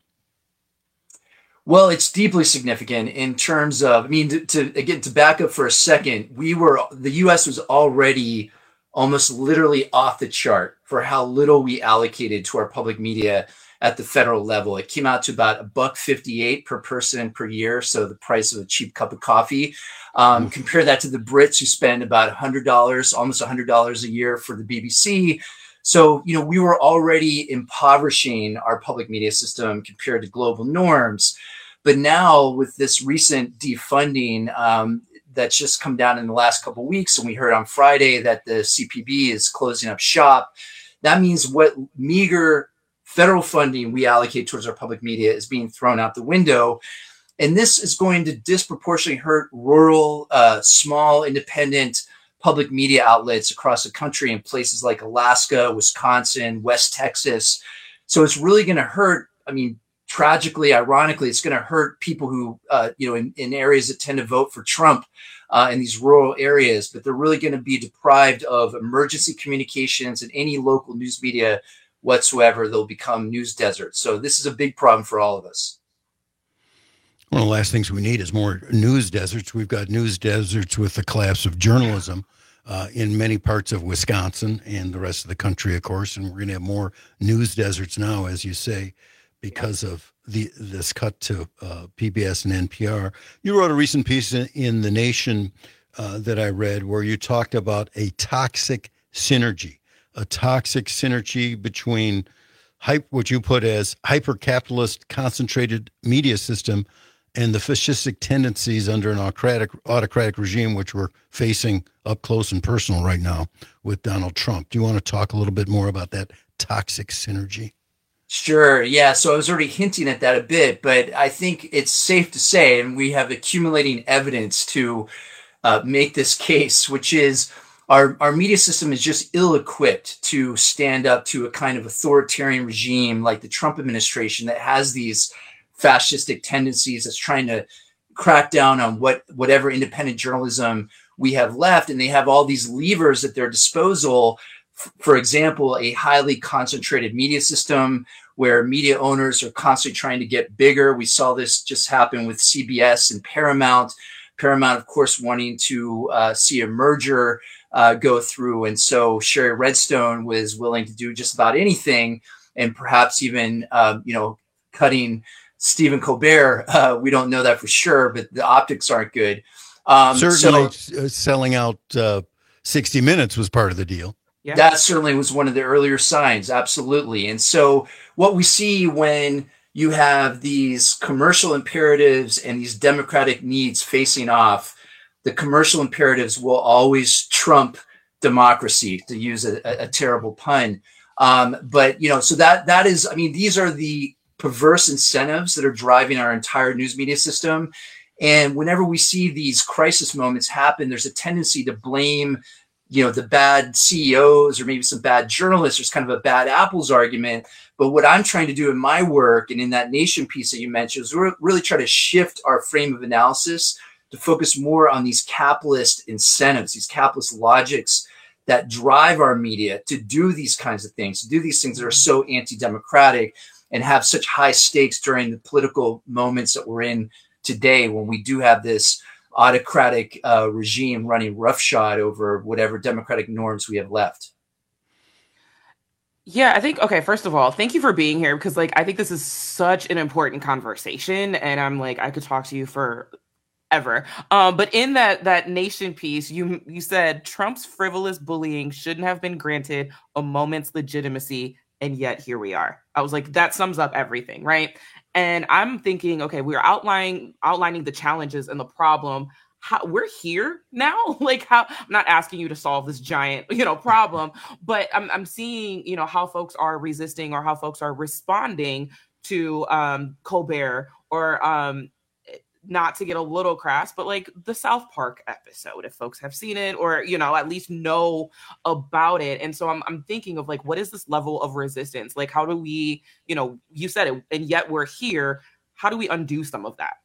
Well, it's deeply significant in terms of, I mean, to, to again to back up for a second, we were the U S was already almost literally off the chart for how little we allocated to our public media at the federal level. It came out to about a buck fifty-eight per person per year, so the price of a cheap cup of coffee. Um, mm. Compare that to the Brits, who spend about one hundred dollars, almost one hundred dollars a year for the B B C. So, you know, we were already impoverishing our public media system compared to global norms. But now with this recent defunding um, that's just come down in the last couple of weeks, and we heard on Friday that the C P B is closing up shop, that means what meager federal funding we allocate towards our public media is being thrown out the window. And this is going to disproportionately hurt rural, uh, small, independent public media outlets across the country in places like Alaska, Wisconsin, West Texas. So it's really going to hurt. I mean, tragically, ironically, it's going to hurt people who, uh, you know, in, in areas that tend to vote for Trump uh, in these rural areas, but they're really going to be deprived of emergency communications and any local news media whatsoever. They'll become news deserts. So this is a big problem for all of us. One of the last things we need is more news deserts. We've got news deserts with the collapse of journalism uh, in many parts of Wisconsin and the rest of the country, of course. And we're going to have more news deserts now, as you say, because of the this cut to uh, P B S and N P R. You wrote a recent piece in, in The Nation uh, that I read where you talked about a toxic synergy. A toxic synergy between hype, what you put as hyper-capitalist concentrated media system and the fascistic tendencies under an autocratic, autocratic regime, which we're facing up close and personal right now with Donald Trump. Do you want to talk a little bit more about that toxic synergy? Sure. Yeah. So I was already hinting at that a bit, but I think it's safe to say, and we have accumulating evidence to uh, make this case, which is our, our media system is just ill-equipped to stand up to a kind of authoritarian regime like the Trump administration that has these fascistic tendencies, that's trying to crack down on what whatever independent journalism we have left. And they have all these levers at their disposal. F- for example, a highly concentrated media system where media owners are constantly trying to get bigger. We saw this just happen with C B S and Paramount. Paramount, of course, wanting to uh, see a merger uh, go through. And so Sherry Redstone was willing to do just about anything, and perhaps even, um, you know, cutting Stephen Colbert. Uh, we don't know that for sure, but the optics aren't good. Um, Certainly so, uh, selling out uh, sixty minutes was part of the deal. Yeah. That certainly was one of the earlier signs. Absolutely. And so what we see when you have these commercial imperatives and these democratic needs facing off, the commercial imperatives will always trump democracy, to use a, a, a terrible pun. Um, but, you know, so that that is, I mean, these are the perverse incentives that are driving our entire news media system. And whenever we see these crisis moments happen, there's a tendency to blame, you know, the bad C E Os or maybe some bad journalists. There's kind of a bad apples argument. But what I'm trying to do in my work and in that Nation piece that you mentioned is re- really try to shift our frame of analysis to focus more on these capitalist incentives, these capitalist logics that drive our media to do these kinds of things, to do these things that are so anti-democratic and have such high stakes during the political moments that we're in today, when we do have this autocratic uh, regime running roughshod over whatever democratic norms we have left. Yeah, I think, okay, first of all, thank you for being here, because like I think this is such an important conversation, and I'm like, I could talk to you for ever. Um, but in that that Nation piece, you you said Trump's frivolous bullying shouldn't have been granted a moment's legitimacy, and yet here we are. I was like, that sums up everything, right? And I'm thinking, okay, we're outlining outlining the challenges and the problem. How, we're here now. Like, how? I'm not asking you to solve this giant, you know, problem, but I'm I'm seeing, you know, how folks are resisting or how folks are responding to um, Colbert, or um, not to get a little crass, but like the South Park episode, if folks have seen it, or, you know, at least know about it. And so I'm I'm thinking of like, what is this level of resistance? Like, how do we, you know, you said it, and yet we're here. How do we undo some of that?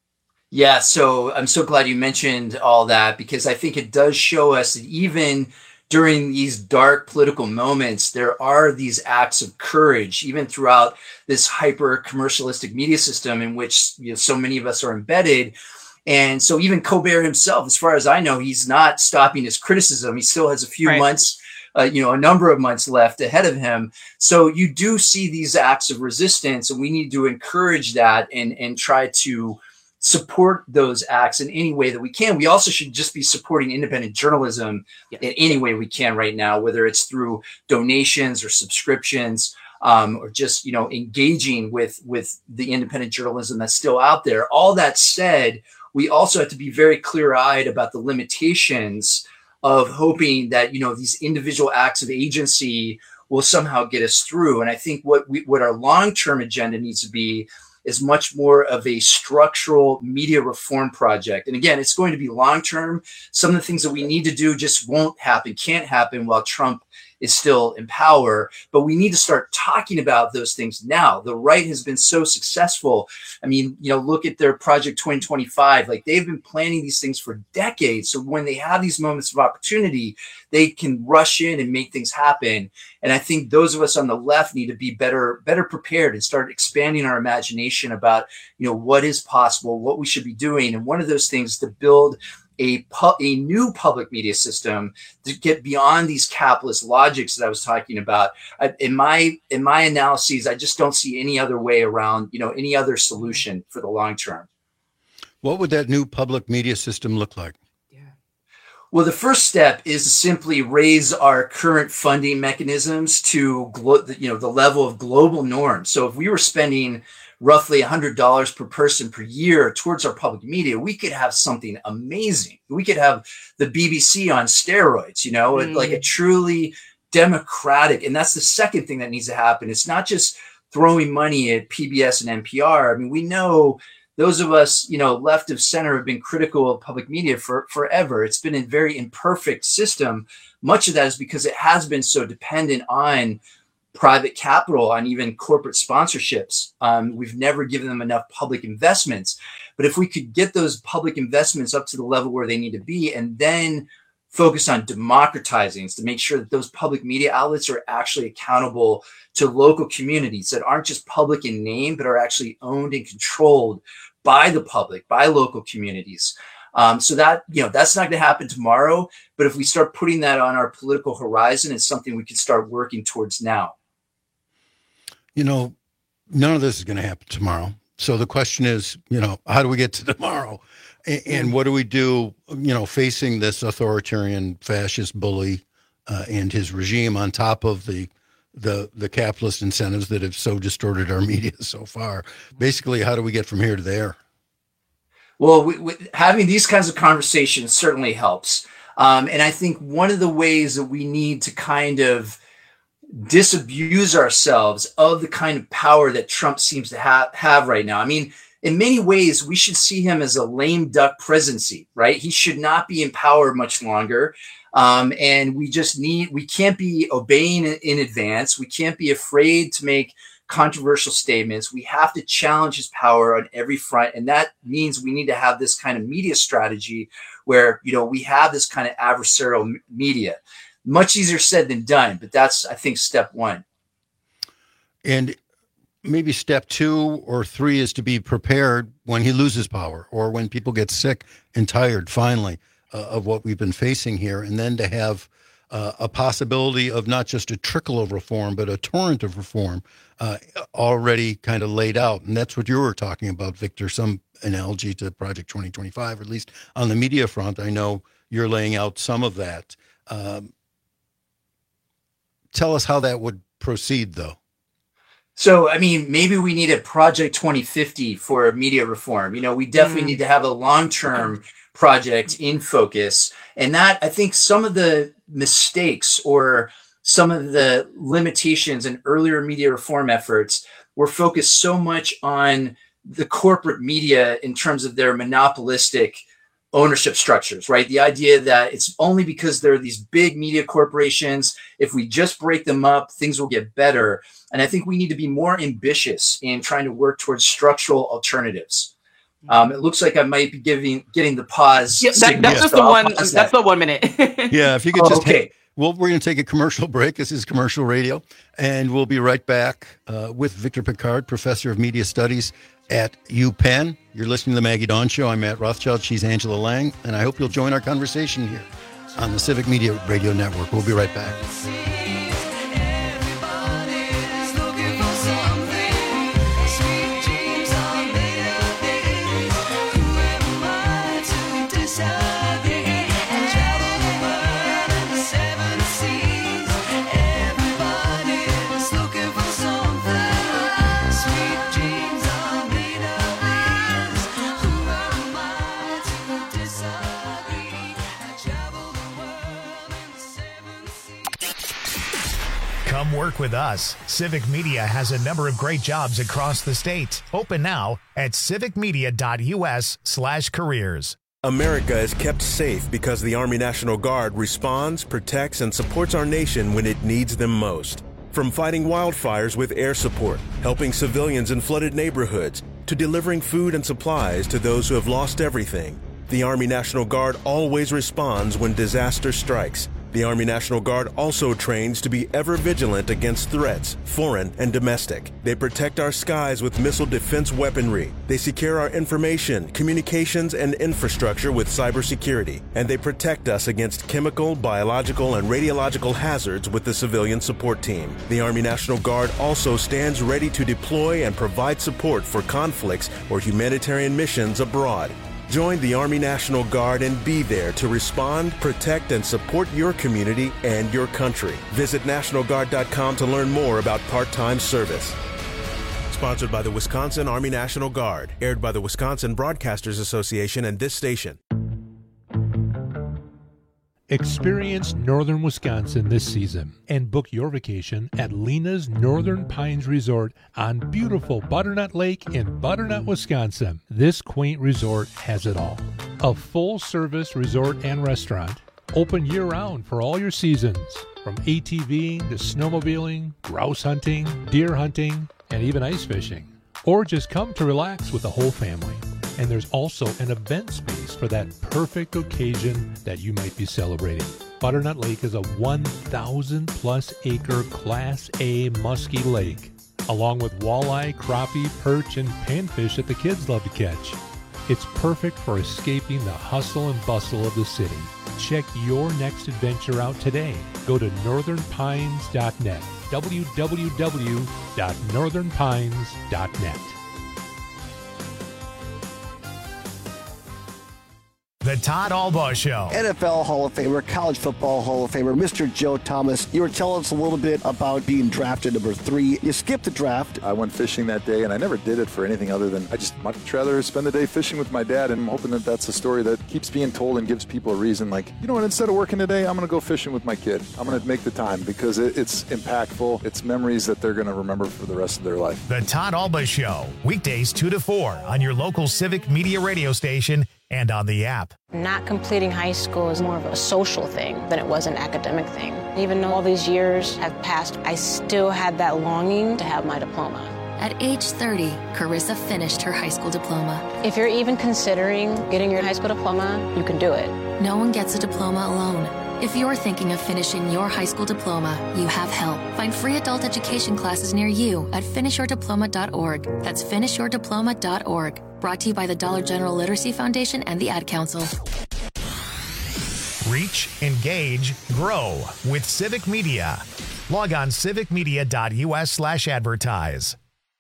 Yeah, so I'm so glad you mentioned all that, because I think it does show us that even during these dark political moments, there are these acts of courage, even throughout this hyper commercialistic media system in which, you know, so many of us are embedded. And so even Colbert himself, as far as I know, he's not stopping his criticism. He still has a few right. months, uh, you know, a number of months left ahead of him. So you do see these acts of resistance, and we need to encourage that and, and try to support those acts in any way that we can. We also should just be supporting independent journalism yeah. in any way we can right now, whether it's through donations or subscriptions, um, or just, you know, engaging with, with the independent journalism that's still out there. All that said, we also have to be very clear-eyed about the limitations of hoping that, you know, these individual acts of agency will somehow get us through. And I think what we, what our long-term agenda needs to be is much more of a structural media reform project. And again, it's going to be long-term. Some of the things that we need to do just won't happen, can't happen while Trump is still in power. But we need to start talking about those things now. The right has been so successful. I mean, you know, look at their Project twenty twenty-five. Like, they've been planning these things for decades. So when they have these moments of opportunity, they can rush in and make things happen. And I think those of us on the left need to be better, better prepared and start expanding our imagination about, you know, what is possible, what we should be doing. And one of those things is to build a pu- a new public media system to get beyond these capitalist logics that I was talking about. I, in my in my analyses, I just don't see any other way around, you know, any other solution for the long term. What would that new public media system look like? Well, the first step is to simply raise our current funding mechanisms to, glo- you know, the level of global norms. So if we were spending roughly one hundred dollars per person per year towards our public media, we could have something amazing. We could have the B B C on steroids, you know, mm. like a truly democratic. And that's the second thing that needs to happen. It's not just throwing money at P B S and N P R. I mean, we know those of us, you know, left of center have been critical of public media for forever. It's been a very imperfect system. Much of that is because it has been so dependent on private capital, on even corporate sponsorships. Um, we've never given them enough public investments. But if we could get those public investments up to the level where they need to be, and then focus on democratizing to make sure that those public media outlets are actually accountable to local communities that aren't just public in name, but are actually owned and controlled by the public, by local communities. Um, so that, you know, that's not going to happen tomorrow. But if we start putting that on our political horizon, it's something we can start working towards now. You know, none of this is going to happen tomorrow. So the question is, you know, how do we get to tomorrow? And, and what do we do, you know, facing this authoritarian fascist bully uh, and his regime on top of the the the capitalist incentives that have so distorted our media so far? Basically, how do we get from here to there? Well, we, we, having these kinds of conversations certainly helps. Um, and I think one of the ways that we need to kind of disabuse ourselves of the kind of power that Trump seems to have, have right now. I mean, in many ways, we should see him as a lame duck presidency, right? He should not be in power much longer. Um, and we just need, we can't be obeying in advance. We can't be afraid to make controversial statements. We have to challenge his power on every front. And that means we need to have this kind of media strategy where, you know, we have this kind of adversarial m- media. Much easier said than done, but that's, I think, step one. And maybe step two or three is to be prepared when he loses power or when people get sick and tired, finally, uh, of what we've been facing here. And then to have uh, a possibility of not just a trickle of reform, but a torrent of reform uh, already kind of laid out. And that's what you were talking about, Victor, some analogy to Project twenty twenty-five, or at least on the media front. I know you're laying out some of that. Um, Tell us how that would proceed, though. So, I mean, maybe we need a Project twenty fifty for media reform. You know, we definitely mm. need to have a long-term project in focus. And that, I think some of the mistakes or some of the limitations in earlier media reform efforts were focused so much on the corporate media in terms of their monopolistic ownership structures, right? The idea that it's only because there are these big media corporations, if we just break them up, things will get better. And I think we need to be more ambitious in trying to work towards structural alternatives. Um, it looks like I might be giving getting the pause. Yeah, that, that's just the one. That's that. the one minute. Yeah, if you could oh, just okay. Take, well, we're going to take a commercial break. This is Commercial Radio, and we'll be right back uh, with Victor Pickard, Professor of Media Studies at UPenn. You're listening to The Maggie Dawn Show. I'm Matt Rothschild. She's Angela Lang. And I hope you'll join our conversation here on the Civic Media Radio Network. We'll be right back. Come work with us. Civic Media has a number of great jobs across the state. Open now at civicmedia.us slash careers. America is kept safe because the Army National Guard responds, protects, and supports our nation when it needs them most. From fighting wildfires with air support, helping civilians in flooded neighborhoods, to delivering food and supplies to those who have lost everything, the Army National Guard always responds when disaster strikes. The Army National Guard also trains to be ever vigilant against threats, foreign and domestic. They protect our skies with missile defense weaponry. They secure our information, communications, and infrastructure with cybersecurity. And they protect us against chemical, biological, and radiological hazards with the civilian support team. The Army National Guard also stands ready to deploy and provide support for conflicts or humanitarian missions abroad. Join the Army National Guard and be there to respond, protect, and support your community and your country. Visit National Guard dot com to learn more about part-time service. Sponsored by the Wisconsin Army National Guard. Aired by the Wisconsin Broadcasters Association and this station. Experience northern Wisconsin this season and book your vacation at Lena's Northern Pines Resort on beautiful Butternut Lake in Butternut, Wisconsin. This quaint resort has it all. A full-service resort and restaurant, open year-round for all your seasons, from ATVing to snowmobiling, grouse hunting, deer hunting, and even ice fishing. Or just come to relax with the whole family. And there's also an event space for that perfect occasion that you might be celebrating. Butternut Lake is a one thousand plus acre Class A musky lake, along with walleye, crappie, perch, and panfish that the kids love to catch. It's perfect for escaping the hustle and bustle of the city. Check your next adventure out today. Go to northern pines dot net, w w w dot northern pines dot net. The Todd Albaugh Show. N F L Hall of Famer, College Football Hall of Famer, Mister Joe Thomas. You were telling us a little bit about being drafted number three. You skipped the draft. I went fishing that day, and I never did it for anything other than I just much rather spend the day fishing with my dad, and I'm hoping that that's a story that keeps being told and gives people a reason. Like, you know what, instead of working today, I'm going to go fishing with my kid. I'm going to make the time because it, it's impactful. It's memories that they're going to remember for the rest of their life. The Todd Albaugh Show, weekdays two to four on your local Civic Media radio station and on the app. Not completing high school is more of a social thing than it was an academic thing. Even though all these years have passed, I still had that longing to have my diploma. At age thirty, Carissa finished her high school diploma. If you're even considering getting your high school diploma, you can do it. No one gets a diploma alone. If you're thinking of finishing your high school diploma, you have help. Find free adult education classes near you at finish your diploma dot org. That's finish your diploma dot org. Brought to you by the Dollar General Literacy Foundation and the Ad Council. Reach, engage, grow with Civic Media. Log on civic media dot u s slash advertise.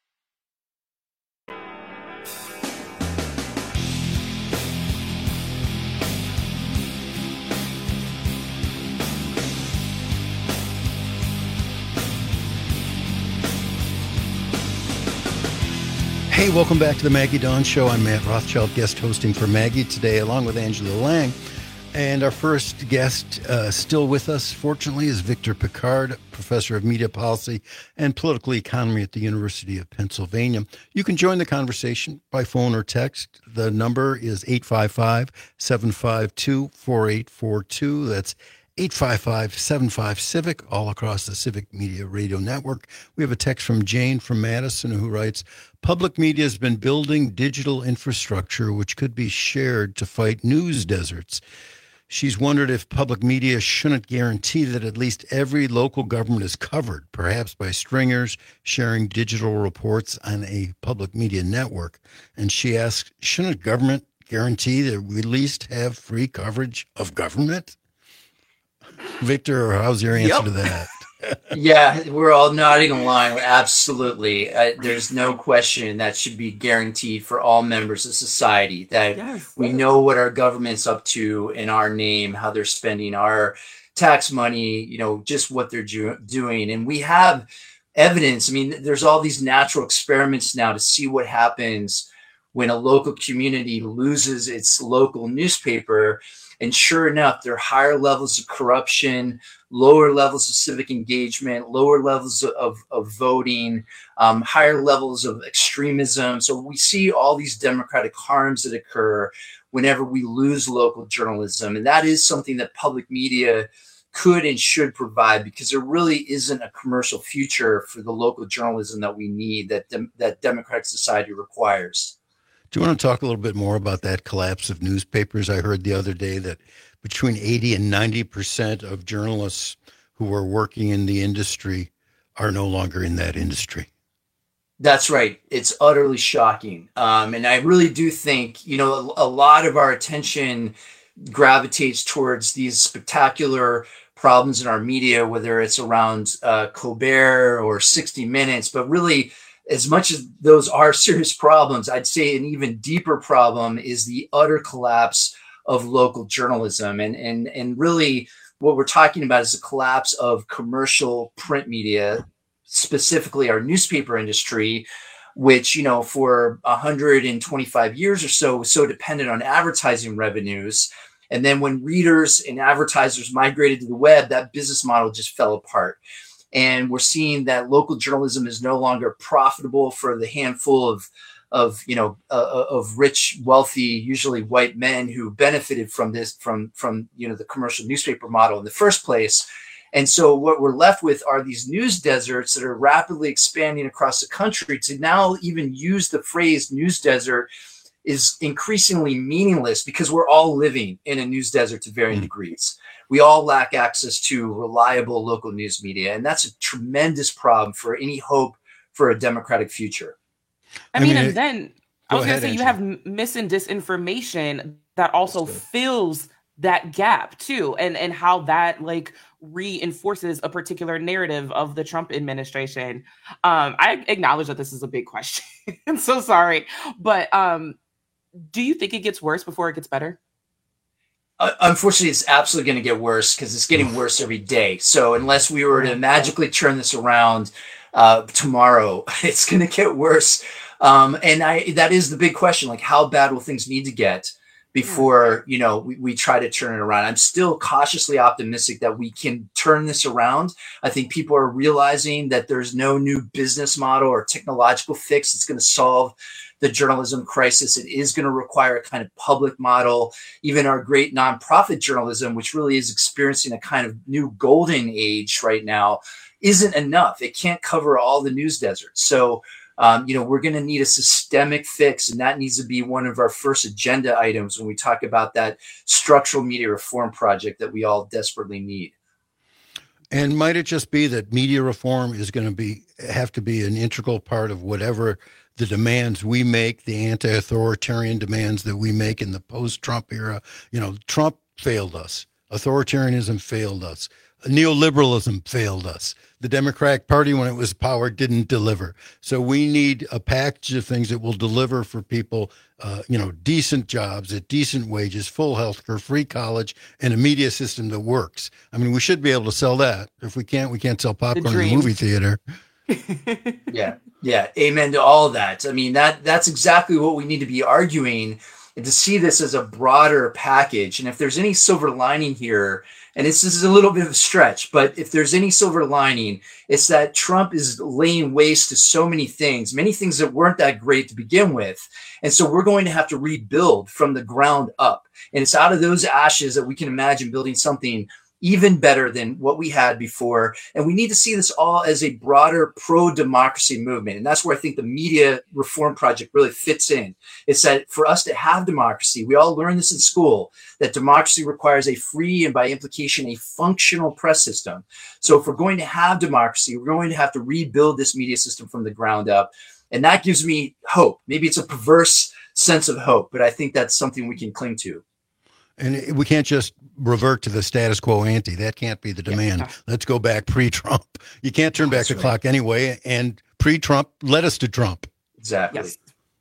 Hey, welcome back to the Maggie Dawn Show. I'm Matt Rothschild, guest hosting for Maggie today, along with Angela Lang. And our first guest uh, still with us, fortunately, is Victor Pickard, professor of media policy and political economy at the University of Pennsylvania. You can join the conversation by phone or text. The number is eight five five, seven five two, four eight four two. That's eight five five, seven five, CIVIC, all across the Civic Media Radio Network. We have a text from Jane from Madison who writes, public media has been building digital infrastructure which could be shared to fight news deserts. She's wondered if public media shouldn't guarantee that at least every local government is covered, perhaps by stringers sharing digital reports on a public media network. And she asks, shouldn't government guarantee that we at least have free coverage of government? Victor, how's your answer Yep. to that? Yeah, we're all nodding along. Absolutely. Uh, there's no question that should be guaranteed for all members of society, that Yes, we yes. know what our government's up to in our name, how they're spending our tax money, you know, just what they're ju- doing. And we have evidence. I mean, there's all these natural experiments now to see what happens when a local community loses its local newspaper. And sure enough, there are higher levels of corruption, lower levels of civic engagement, lower levels of, of voting, um, higher levels of extremism. So we see all these democratic harms that occur whenever we lose local journalism. And that is something that public media could and should provide, because there really isn't a commercial future for the local journalism that we need, that dem- that democratic society requires. Do you want to talk a little bit more about that collapse of newspapers? I heard the other day that between eighty and ninety percent of journalists who are working in the industry are no longer in that industry. That's right. It's utterly shocking. Um, and I really do think, you know, a, a lot of our attention gravitates towards these spectacular problems in our media, whether it's around uh, Colbert or sixty minutes, but really, as much as those are serious problems, I'd say an even deeper problem is the utter collapse of local journalism. And, and, and really what we're talking about is the collapse of commercial print media, specifically our newspaper industry, which, you know, for one hundred twenty-five years or so was so dependent on advertising revenues. And then when readers and advertisers migrated to the web, that business model just fell apart. And we're seeing that local journalism is no longer profitable for the handful of, of you know, uh, of rich, wealthy, usually white men who benefited from this, from, from, you know, the commercial newspaper model in the first place. And so what we're left with are these news deserts that are rapidly expanding across the country. To now even use the phrase news desert is increasingly meaningless because we're all living in a news desert to varying mm-hmm. degrees. We all lack access to reliable local news media, and that's a tremendous problem for any hope for a democratic future. I, I mean, mean, and it, then I was going to say, Angela. You have mis and disinformation that also fills that gap too, and and how that like reinforces a particular narrative of the Trump administration. Um, I acknowledge that this is a big question. I'm so sorry, but um, do you think it gets worse before it gets better? Uh, unfortunately, it's absolutely going to get worse because it's getting worse every day. So unless we were to magically turn this around uh, tomorrow, it's going to get worse. Um, and I, that is the big question, like how bad will things need to get before, you know, we, we try to turn it around? I'm still cautiously optimistic that we can turn this around. I think people are realizing that there's no new business model or technological fix that's going to solve the journalism crisis. It is going to require a kind of public model. Even our great nonprofit journalism, which really is experiencing a kind of new golden age right now, isn't enough. It can't cover all the news deserts. So, um, you know, we're going to need a systemic fix, and that needs to be one of our first agenda items when we talk about that structural media reform project that we all desperately need. And might it just be that media reform is going to be have to be an integral part of whatever the demands we make, the anti-authoritarian demands that we make in the post-Trump era? You know, Trump failed us. Authoritarianism failed us. Neoliberalism failed us. The Democratic Party, when it was power, didn't deliver. So we need a package of things that will deliver for people, uh, you know, decent jobs at decent wages, full health care, free college, and a media system that works. I mean, we should be able to sell that. If we can't, we can't sell popcorn in the movie theater. Yeah. Yeah. Amen to all of that. I mean, that that's exactly what we need to be arguing, and to see this as a broader package. And if there's any silver lining here, and this, this is a little bit of a stretch, but if there's any silver lining, it's that Trump is laying waste to so many things, many things that weren't that great to begin with. And so we're going to have to rebuild from the ground up. And it's out of those ashes that we can imagine building something even better than what we had before. And we need to see this all as a broader pro-democracy movement. And that's where I think the media reform project really fits in. It's that for us to have democracy, we all learn this in school, that democracy requires a free and by implication, a functional press system. So if we're going to have democracy, we're going to have to rebuild this media system from the ground up. And that gives me hope. Maybe it's a perverse sense of hope, but I think that's something we can cling to. And we can't just revert to the status quo ante. That can't be the demand. Yeah. Let's go back pre-Trump. You can't turn back the right. clock anyway. And pre-Trump led us to Trump. Exactly. Yes.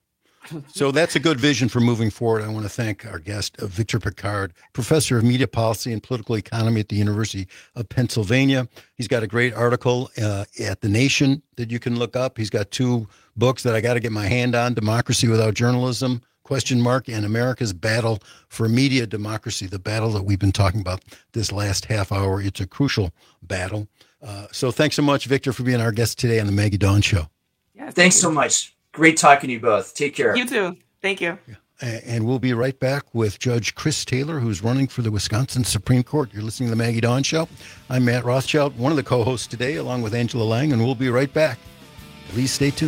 So that's a good vision for moving forward. I want to thank our guest, uh, Victor Pickard, professor of media policy and political economy at the University of Pennsylvania. He's got a great article uh, at The Nation that you can look up. He's got two books that I got to get my hand on, Democracy Without Journalism, question mark, and America's Battle for Media Democracy, the battle that we've been talking about this last half hour. It's a crucial battle. Uh, so thanks so much, Victor, for being our guest today on the Maggie Dawn Show. Yeah, thank thanks you. so much. Great talking to you both. Take care. You too. Thank you. Yeah. And we'll be right back with Judge Chris Taylor, who's running for the Wisconsin Supreme Court. You're listening to the Maggie Dawn Show. I'm Matt Rothschild, one of the co-hosts today, along with Angela Lang, and we'll be right back. Please stay tuned.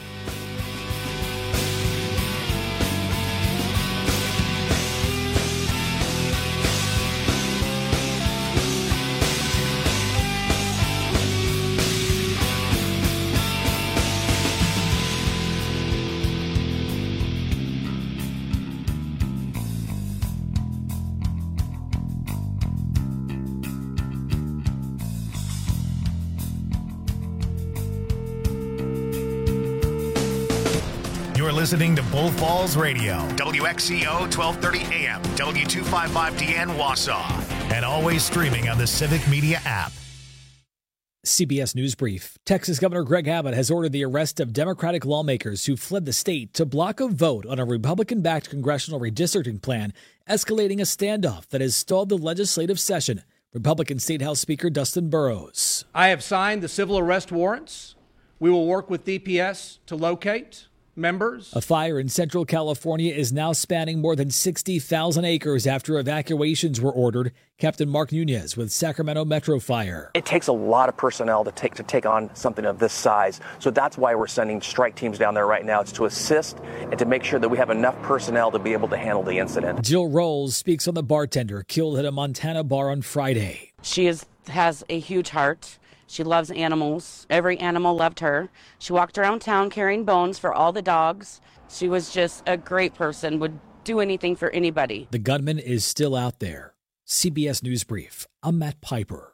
Listening to Bull Falls Radio, W X C O twelve thirty A M, W two fifty-five D N Wausau, and always streaming on the Civic Media app. C B S News Brief. Texas Governor Greg Abbott has ordered the arrest of Democratic lawmakers who fled the state to block a vote on a Republican-backed congressional redistricting plan, escalating a standoff that has stalled the legislative session. Republican State House Speaker Dustin Burrows. I have signed the civil arrest warrants. We will work with D P S to locate members. A fire in Central California is now spanning more than sixty thousand acres after evacuations were ordered. Captain Mark Nunez with Sacramento Metro Fire. It takes a lot of personnel to take to take on something of this size. So that's why we're sending strike teams down there right now. It's to assist and to make sure that we have enough personnel to be able to handle the incident. Jill Rolls speaks on the bartender killed at a Montana bar on Friday. She is has a huge heart. She loves animals. Every animal loved her. She walked around town carrying bones for all the dogs. She was just a great person, would do anything for anybody. The gunman is still out there. C B S News Brief. I'm Matt Piper.